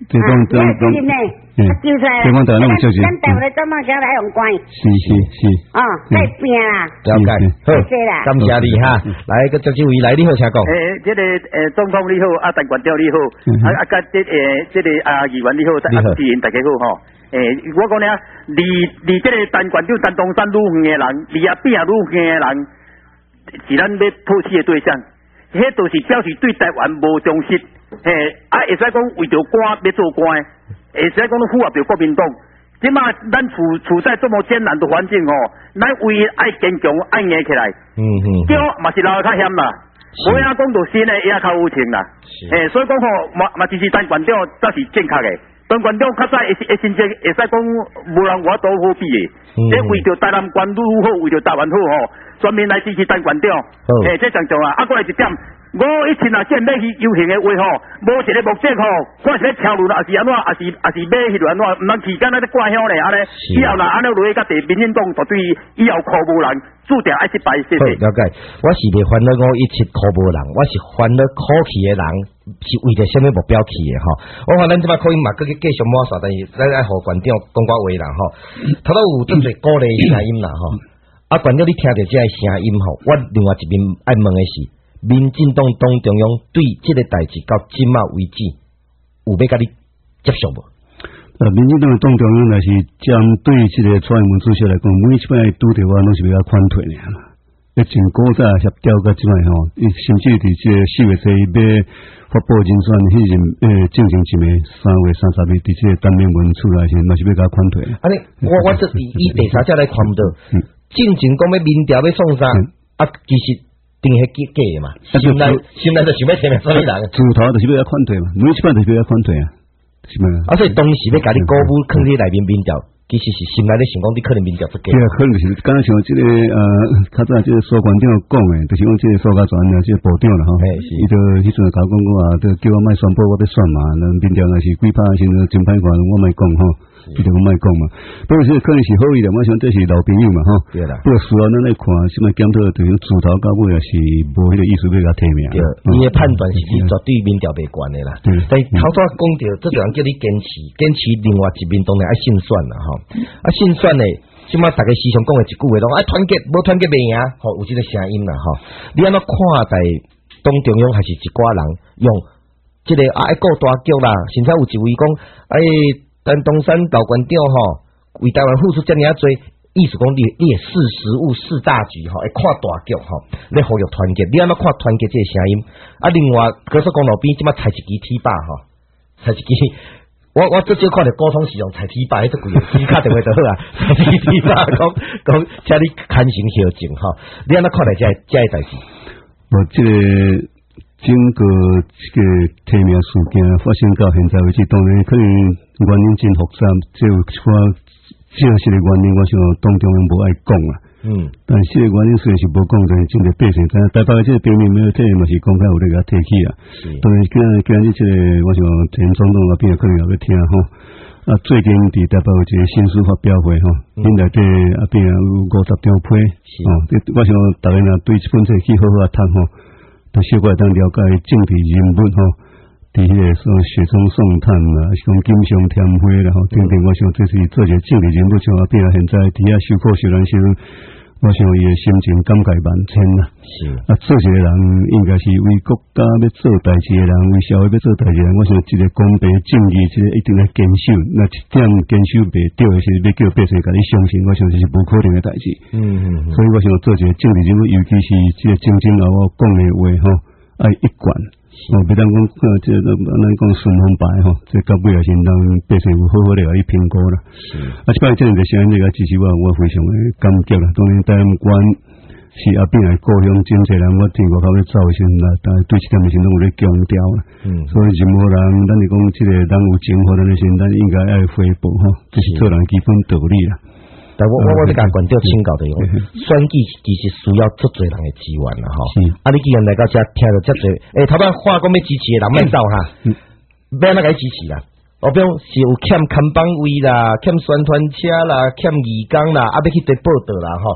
这种呢，就出来，咱台湾的怎么想来用关？ 是， 哦，太拼啦， 了解，好，感谢你哈，来个这位来，你好，请讲。 这个总统你好，陈县长你好，甲这个议员你好，议员大家好吼。我讲呢，离这个陈县长陈东山愈远的人，离边愈远的人，是咱要唾弃的对象。迄就是表示对台湾无重视，会使讲为着官要做官，会使讲符合着国民党。即马咱处在这么艰难的环境吼，咱唯一爱坚强，爱硬起来。叫嘛是老较险啦，无影讲到新的也较有情啦。所以讲吼，嘛支持陈县长才是正确的。陈县长较早会成绩会使讲无人我都好比的，这为着台南县愈好，为着台湾好吼。全面来支持陈县长，这上重啊！过来一点，我以前啊，即要去游行的话吼，无一个目的吼，看是咧超路啦，还是安怎，还是买迄落安怎，唔通期间咧挂香咧，安尼以后啦，安尼落去甲地民进党绝对以后靠无人，注定爱失败。谢谢。 了解，我是袂烦恼我一切靠无人，我是烦恼靠去的人是为着什么目标去的吼。我看咱即摆可以嘛，继续摸索，但是咱爱互县长讲寡话啦吼。头拄有真侪鼓励声音啦吼。县长，你听到这个声音吼，我另外一面爱问的是，民进党党中央对这个代志到今嘛为止，有要甲你接受无？ 民进党的党中央若是针对这个蔡英文主席来讲，每一摆拄着我拢是要款退尔嘛。从古早协调到即摆吼，甚至伫这个4月1日要发布人选，迄阵进行一个3月30日伫这个单面文出来时，嘛是要甲款退。 安尼，我这以第三者来看不到。进前讲要民调要创啥，其实定係假嘅嘛，心內就想要聽咩什麼人， 自頭就是要款退嘛，每一擺就是要款退啊，是咪啊？ 所以當時要甲你鼓舞，囥喺內面民調，其實是心內咧想講你可能民調不假。 對啊，可能就是剛剛像這個較早這個蘇官長講誒，就是講這個蘇家全啊，這個部長啦吼，伊就迄陣甲我講啊，就叫我莫宣布我要選嘛，民調若是幾拍先真歹看，我莫講吼。伊就莫讲嘛，不過是可能是好意的，我想這是老朋友嘛吼。 對啦。 不過事後咱來看，什麼檢討就是自頭到尾也是無迄個意思要甲提名。 對，伊嘅判斷是絕對民調袂懸的啦。但頭先講到，這就人叫你堅持另外一面當然愛勝算啦吼。勝算呢，即馬大家時常講嘅一句話，講團結，無團結袂贏，吼有這個聲音啦吼。你安怎看待黨中央還是一寡人用這個愛顧大局啦，甚至有一位講但東山老官長吼，為台灣付出這麼多，意思講你會識時務識大局吼，會看大局吼，你呼籲團結，你安怎看團結這個聲音？另外高速公路邊即馬踩一支T8吼，踩一支，我最少看到交通是用踩T8，迄隻貴個機卡就會得好啊，踩一支T8講，請你牽行協進吼，你安怎看待這個代志？ 我這個整個這個提名事件發生到現在為止，當然可能原因真複雜，只有一寡正式的原因，我想黨中央無愛講啦。但是個原因雖然是無講，但是真係百姓知，台北嘅這個平民沒有，這嘛是公開有咧甲提起啊。當然，今日這個我想前總統嗰邊可能也要聽吼。最近佇台北有一個新書發表會吼，因內底邊有50張批，我想大家若對這本冊去好好啊讀吼。都小可當了解政治人物吼，佇迄個說雪中送炭啦，是講錦上添花啦吼，等等，我想這是做一個政治人物，像阿邊現在佇遐受苦受難時，我想伊個心情感慨萬千啦。做一個人應該是為國家要做代志嘅人，為社會要做代志嘅人，我想一個公平正義，一個一定要堅守，那一點堅守袂對嘅是要叫百姓甲你相信，我想這是無可能嘅代志。所以我想做一個政治人物，尤其是這個正經我講嘅話吼，愛一貫。別當講這個咱講順風牌吼，這到尾也是讓百姓有好好嚟去評估啦。這擺這樣嘅聲音嚟支持我非常嘅感激啦。當然台灣關是阿邊係故鄉真濟人，我聽外口咧走先啦，但係對這件事攏有咧強調啦。所以任何人，咱是講這個人有情或者是咱應該愛回報吼，這是做人基本道理啦。 但我咧甲關掉請教的用，選舉其實需要足濟人嘅資源啦吼。你既然來到這聽到遮濟，頭先話講要支持嘅人免走哈，要哪個支持啦？我比如是有欠看板位啦，欠宣傳車啦，欠義工啦，要去啲報道啦吼。總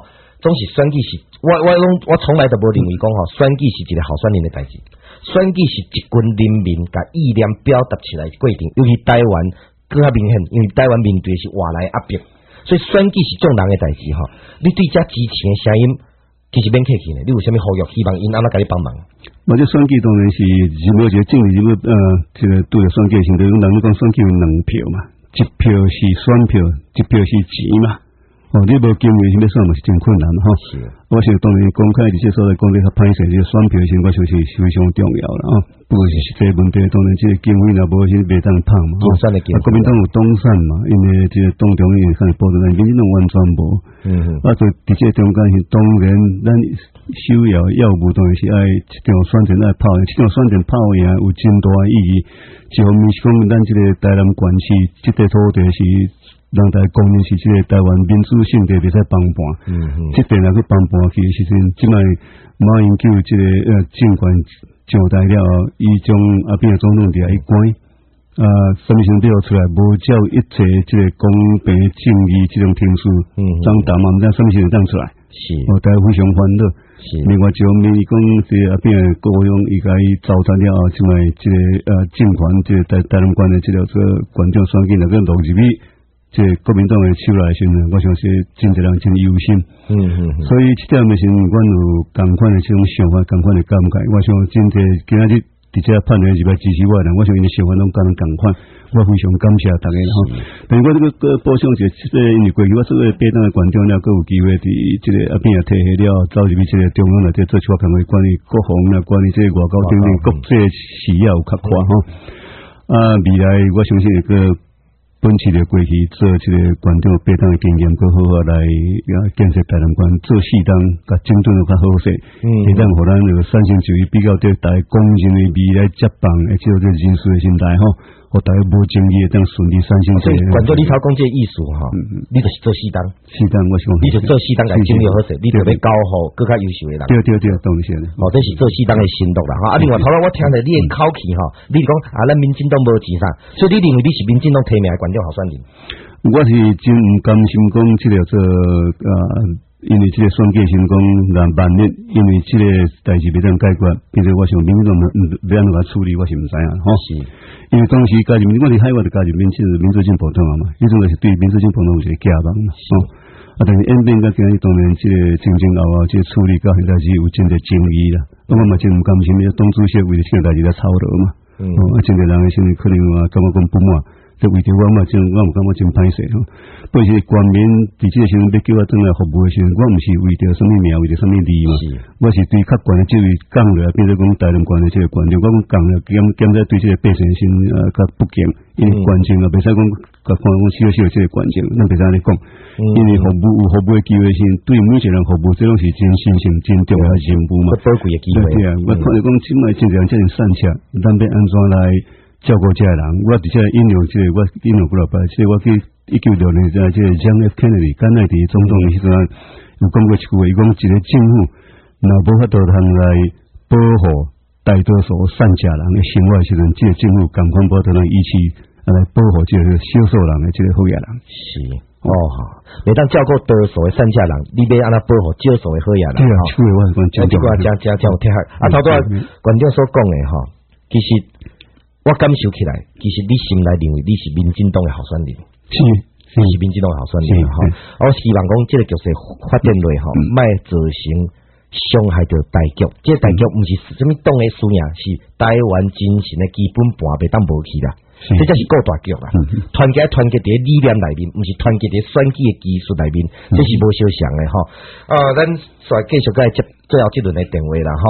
总是选举是，我从来都无认为讲吼，选举是一个候选人的代志，选举是一群人民甲意念表达起来的过程，尤其台湾更加明显，因为台湾面对的是外来压迫，所以选举是众人的代志吼。你对这支持的声音，其实免客气呢，你有啥物呼吁，希望因安怎甲你帮忙？ 我这选举当然是没有一个政治，这个对选举性，就是人讲选举有两票嘛，一票是选票，一票是钱嘛。你无经费要算嘛是真困难哈。是，我想当然公开伫这所在讲你较歹势，这个选票先我相信是非常重要啦啊。不过是实际问题，当然这个经费若无是袂当拍嘛。国民党有东山嘛，因为这个党中央上报道，民进党完全无。就伫这中间是当然，咱首要要务当然是爱这场选战爱跑，这场选战跑赢有真大意义。一方面是讲咱这个台南县市这块土地是。让大家公认是这个台湾民主性地袂使帮盘，这点若去帮盘去的时阵，即摆马英九这个政权上台了后，伊将阿扁总统伫遐一关，什么时阵调出来，无照一切这个公平正义这种评述，张达嘛，毋知什么时阵当出来，是，大家非常欢乐。是，另外一方面，伊讲这阿扁高雄伊甲伊糟蹋了后，即摆这个政权这个台南县的这个县长选举那个落入去。这国民党的手来时阵，我相信真侪人真忧心。所以这点的时阵，阮有同款的这种想法，同款的感慨。我想真侪今仔日伫这判断入来支持我的人，我相信因的想法拢跟咱同款。我非常感谢大家哈。但我这个补充一个，因为过去我做个北党的县长了，佫有机会伫这个阿边也提起了，走入去这个中央内底做出工作，关于国防啦，关于这个外交等等国际事要有较宽哈。未来我相信个。本期的过去做这个县长北党的经验，佮好好来建设台南县，做适当甲整顿较好势，会当互咱这个三星就医比较对大家公认的未来接棒，而且这人事的心态吼，互大家无争议，当顺利三星。所以县长你头讲这意思哈，你就是做适当， 我是讲， 你就做适当来整理好势，你就要交互更加优秀的人。 对，当然是。 这是做适当的行动啦哈。另外头仔我听着你的口气哈，你讲咱民进党无钱啥，所以你认为你是民进党提名的县长候选人？ 我是真唔甘心讲这个因为这个选举成功难万一，因为这个代志袂当解决，变成我想民进党要安怎处理，我是唔知啊。吼，是，因为当时加入我伫海外就加入民主进步党嘛，迄种就是对民主进步党有一个寄望嘛。但是演变到今日当然这个前后这个处理到现在是有真侪争议啦。我嘛真唔甘心，党主席为了这个代志在操劳嘛。真侪人的心里可能感觉讲不满。这为着我嘛，我唔感觉真歹势吼。不是官员伫这个时阵要叫我转来服务的时阵，我唔是为着什么名，为着什么利嘛。我是对较悬的这位讲了，变做讲台南县的这个县长，我讲讲了，兼在对这个百姓心较不敬，因为关键啊，袂使讲甲看讲少这个关键，咱袂使安尼讲。因为服务有服务的机会性，对每一个人服务，这种是真神圣、真重要的任务嘛。 宝贵的机会。 对啊，我看着讲，即卖真正这样善车，咱要安怎来？照顾这个人，我伫这引用这个，我引用不了白。这我去1960年在这个 John F. Kennedy 甘乃迪总统的时阵，有讲过一句话，伊讲一个政府若无法度通来保护大多数善假人的生活的时阵，这个政府共款无法度一起来保护这个少数人的这个好野人。 是哦，每当照顾多数的善假人，你要安怎保护少数的好野人？ 对啊，这个我是讲真正有听下。头拄县长所讲的哈，其实。我感受起来，其实你心内认为你是民进党的候选人，是民进党的候选人哈。我希望讲这个局势发展落哈，莫造成伤害到大局。这个大局不是什么党的事业，是台湾精神的基本盘袂当无去啦。这才是顾大局啦。团结伫理念内面，不是团结伫选举的技术内面，这是无相像的哈。咱再继续再接最后这轮的电话啦哈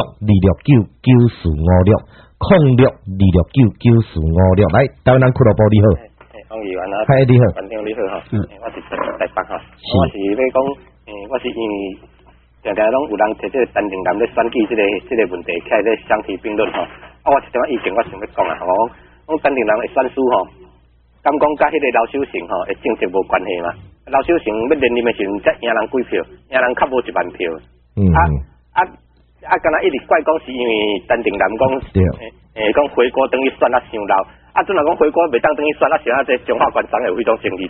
，0626999456。0626999456，来，台湾人俱乐部你好， 王议员啊， 嗨你好， 县长你好哈，我是台北哈，我是要讲，我是因为常常拢有人摕这个陈定南咧选举这个问题起来咧相提并论吼，我一点意见我想要讲啊，我讲陈定南的选书吼，敢讲甲迄个老秀成吼的政绩无关系嘛？老秀成要连任的时阵才赢人几票，赢人较无1万票，敢若一直怪讲是因为陈定南讲，讲回国等于选啊伤老，阵若讲回国袂当等于选啊伤啊，这中华关长有迄种争议出来，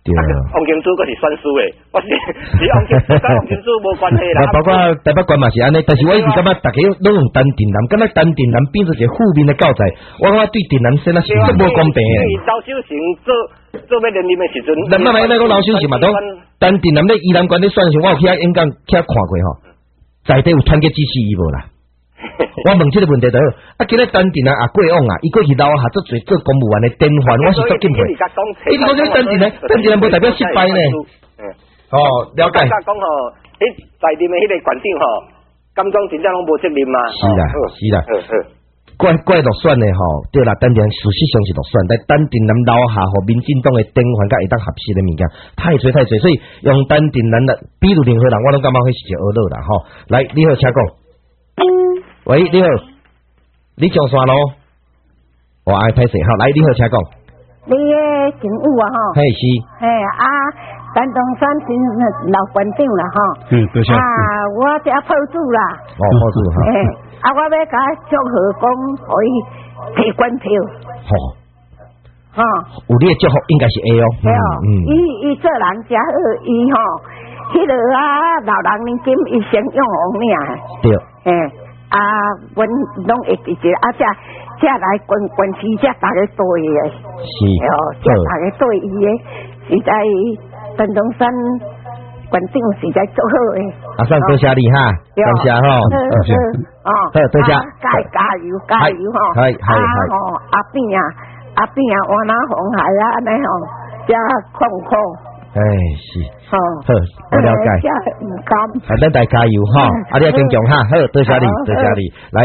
王金珠佫是选输诶，我是王金珠跟王金珠无关系啦。 包括台北县嘛是安尼，但是我一直感觉大家拢用陈定南，感觉陈定南变做一个负面的教材，我感觉对定南生啊是真无公平诶。 老首相做要连任诶时阵， 咱慢慢讲老首相嘛，都陈定南咧宜兰县咧选上，我有去演讲去看过吼，在地有团结支持伊无啦？我问这个问题就好，今日陈定南过往伊过去楼下做公务员的典范，我是足敬佩。你讲这陈定南无代表失败呢？哦，了解。 讲吼，在任的迄个县长吼，感觉真正拢无责任嘛。 是啦。怪落选的吼，对啦，陈定南事实上是落选，但陈定南楼下和民进党的典范甲会当合适的物件太多，所以用陈定南的，比如任何人，我拢感觉迄是一个恶路啦吼。来，你好，请讲。喂，你好，你上线咯？我爱拍摄，好，来，你好，请讲。 你的警务啊，吼。 嘿是。 嘿啊，陈东山是老馆长啦，吼。 多谢。 啊，我这破主啦。 哦，破主哈。 我要甲祝贺讲，可以提官票。 吼。哈。有你的祝福应该是会哦。 对哦。伊做人真好，伊吼，迄个老人年金伊先用王命。 对。 阮拢会记住，这来关市这大家对的， 是， 这大家对伊的，实在陈东山馆长实在足好的。 算多谢你哈，感谢吼， 好， 多谢， 加油吼，阿扁我那红海安尼吼，这空。 哎，是，好，我了解。 唔敢， 咱大家加油哈！你要坚强哈，好，多谢你。来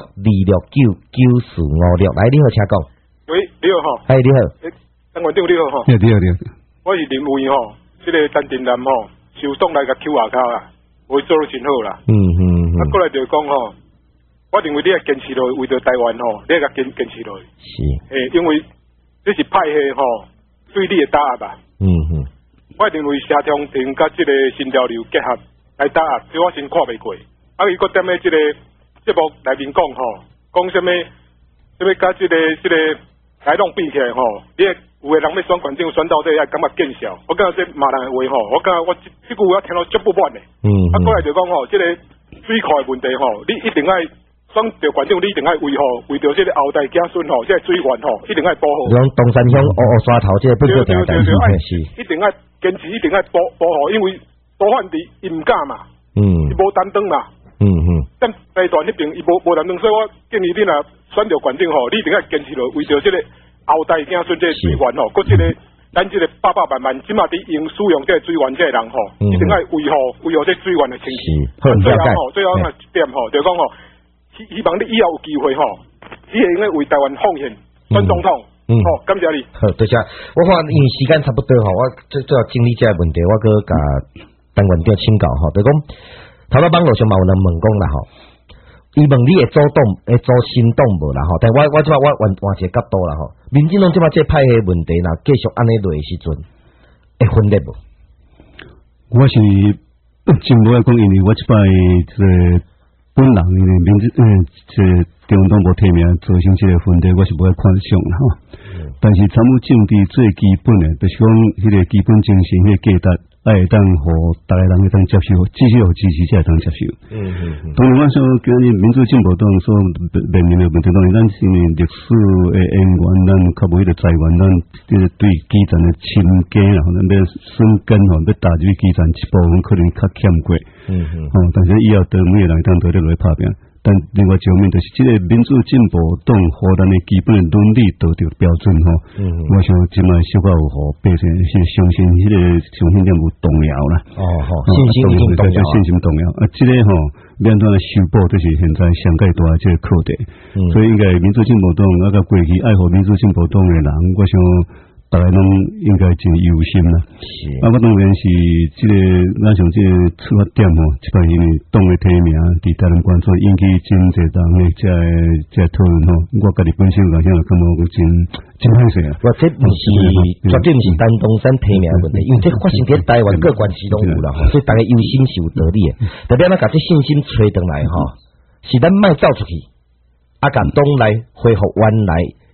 ，0626299456，来，你好，请讲。 喂，你好哈。 你好。 陈馆长你好哈。 你好。 我是林伟吼，这个陈定南吼，受送来个 QR 卡啦，我做得真好啦。过来就讲吼，我认为你要坚持落，为着台湾吼，你要坚持落。 是。 因为这是派系吼，对你的打压吧。我认为社中庭甲这个新潮流结合来打压，这我先看袂过。伊搁踮咧这个节目内面讲吼，讲什么甲这个来弄比起来吼，你有个人要选馆长选到这也感觉见笑。我感觉这骂人的话吼，我感觉我这句话听到足不满的。过来就讲吼，这个水库的问题吼，你一定要选着馆长，你一定要为着这个后代子孙吼，这个水源吼，一定要保护。 用东山乡沙头这个不做定代志， 一定要坚持，一定要保护，因为多汉地伊唔敢嘛，伊无担当嘛，但台段那边伊无担当，所以我建议你若选着馆长吼，你一定要坚持落，为着这个后代子孙这个水源吼，佮这个咱这个百万，即马伫用使用这个水源这个人吼，一定要维护这水源的清晰。最后一点吼，就讲吼，希望你以后有机会吼，你会用为台湾奉献选总统。好，感谢你。 好，多谢。我看因为时间差不多吼，我最后整理这个问题，我搁甲陈馆长请教吼，就讲头仔网络上嘛有人问讲啦吼，伊问你会主动会做行动无啦吼？但我即摆我换一个角度啦吼，民进党即摆这派系问题若继续安尼落的时阵，会分裂无？ 我是真无爱讲，因为我即摆这本人因为这中央党无提名造成这个问题，我是无爱看上啦吼。但是参与政治最基本的，就是讲迄个基本精神，迄个价值，爱会当互大家人会当接受，至少支持才会当接受。当然，我说今日民主进步党所面临的问题，当然咱是历史的渊源，咱较无迄个财源，咱对基层的亲家啦，咱要生根吼，要打入基层一部分可能较欠过。但是以后党每个人当都咧来拍拼。但另外一方面，就是这个民主进步党和咱的基本的伦理道德标准吼，我想即卖小可有互百姓相信，迄个相信点有动摇啦。 信心已经动摇， 信心动摇。这个吼，免怎修补，就是现在上界大的这个课题。所以应该民主进步党甲过去爱护民主进步党的人，我想大家拢应该真有心啦。我当然是这个，咱像这个出发点吼，即摆因为党的提名伫台湾关注，引起真侪人的这讨论吼。我家己本身感觉感觉真歹势啊。 我这不是绝对不是单东山提名的问题，因为这发生在台湾各县市拢有啦，所以大家有心是有道理的。特别咱把这信心吹回来吼，是咱卖走出去，甲党来恢复原来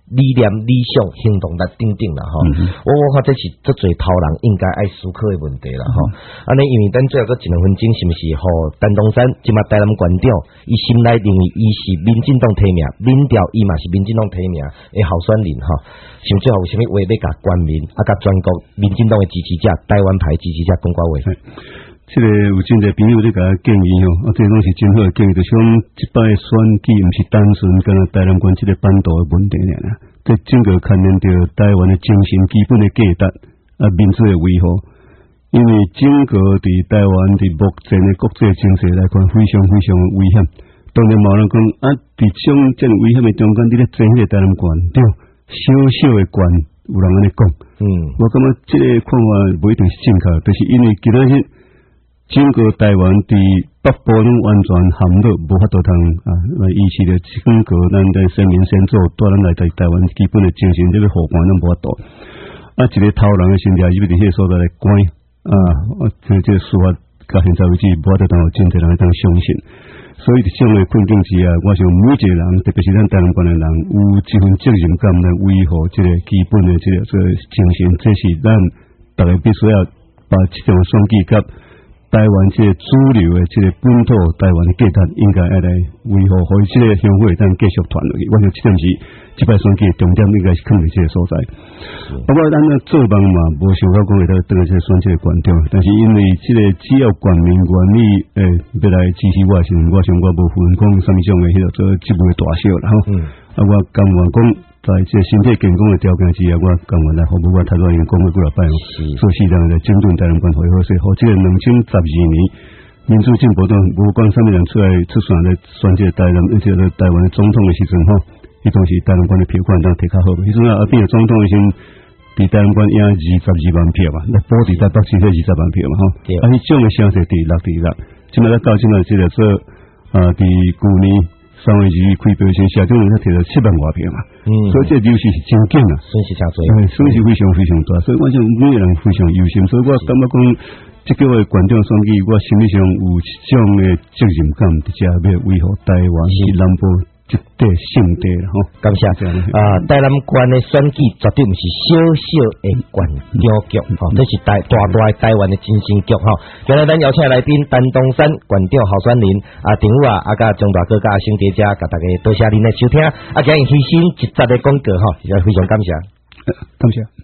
理念、理想、行动来顶顶啦吼。我看这是足侪头人应该爱思考的问题啦吼。安尼因为咱最后个1、2分钟是毋是吼？陈东山即马台南县长，伊心内认为伊是民进党提名，民调伊嘛是民进党提名的候选人吼。想最后有啥物话要甲全民甲全国民进党的支持者、台湾牌支持者讲话话？ 这个有真侪朋友咧甲建议吼，这拢是真好的建议，就是讲一摆选举毋是单纯干台南县这个版图的问题尔啦，这整个牵连到台湾的精神基本的价值民主的维护，因为整个伫台湾伫目前的国际情势来看，非常非常危险。当然冇人讲伫种这危险的中间，你咧争迄个台南县长，小小的县有人安尼讲，我感觉这个看法不一定是正确，就是因为今仔日。整个台湾伫北部拢完全陷落无法度通来维持着整个咱的先民先祖带咱来台湾基本的精神这个伙伴拢无法度。一个头人的心态，伊要伫迄个所在来管这个司法到现在为止无法度当真侪人当相信。所以伫这种的困境之下，我想每一个人，特别是咱台南县的人，有一份责任感来维护这个基本的这个精神，这是咱大家必须要把这种选举甲台湾这个主流的这个本土台湾的价值应该要来维护，互伊这个乡会当继续传落去。我想这点是这摆选举的重点，应该是放在这个所在。不过咱做梦嘛，无想到讲会当这个选这个县长，但是因为这个只要县民愿意要来支持我，是我想我无分讲什么种的迄个做职务的大小啦吼。我甘愿讲。在这身体健康的条件之下，我甘愿来服务我台湾人讲过几落摆做市长来整顿台南县会好势，好这个2012年民主进步党无管什么人出选来选这个台南，这个台湾的总统的时阵吼，迄当时台南县的票款当摕较好，迄阵变总统的时阵，伫台南县赢22万票嘛，那保持在北市迄20万票嘛吼，迄种的声势第六，即摆到即摆这个说伫去年。3月2日开票时，社长他摕了7万多票嘛，所以这优势是真紧啊， 损失真多， 损失非常非常大，所以我想每个人非常忧心，所以我感觉讲，这个县长选举，我心理上有一种的责任感，直接要维护台湾是南部一块圣地啦吼。 感谢台南县的选举绝对不是小小的县长局吼，这是大台湾的精神局吼。今日咱邀请来宾陈东山县长候选人庭武甲张大哥甲兄弟姐，甲大家多谢您的收听，今日牺牲1集的广告吼，非常感谢， 感谢。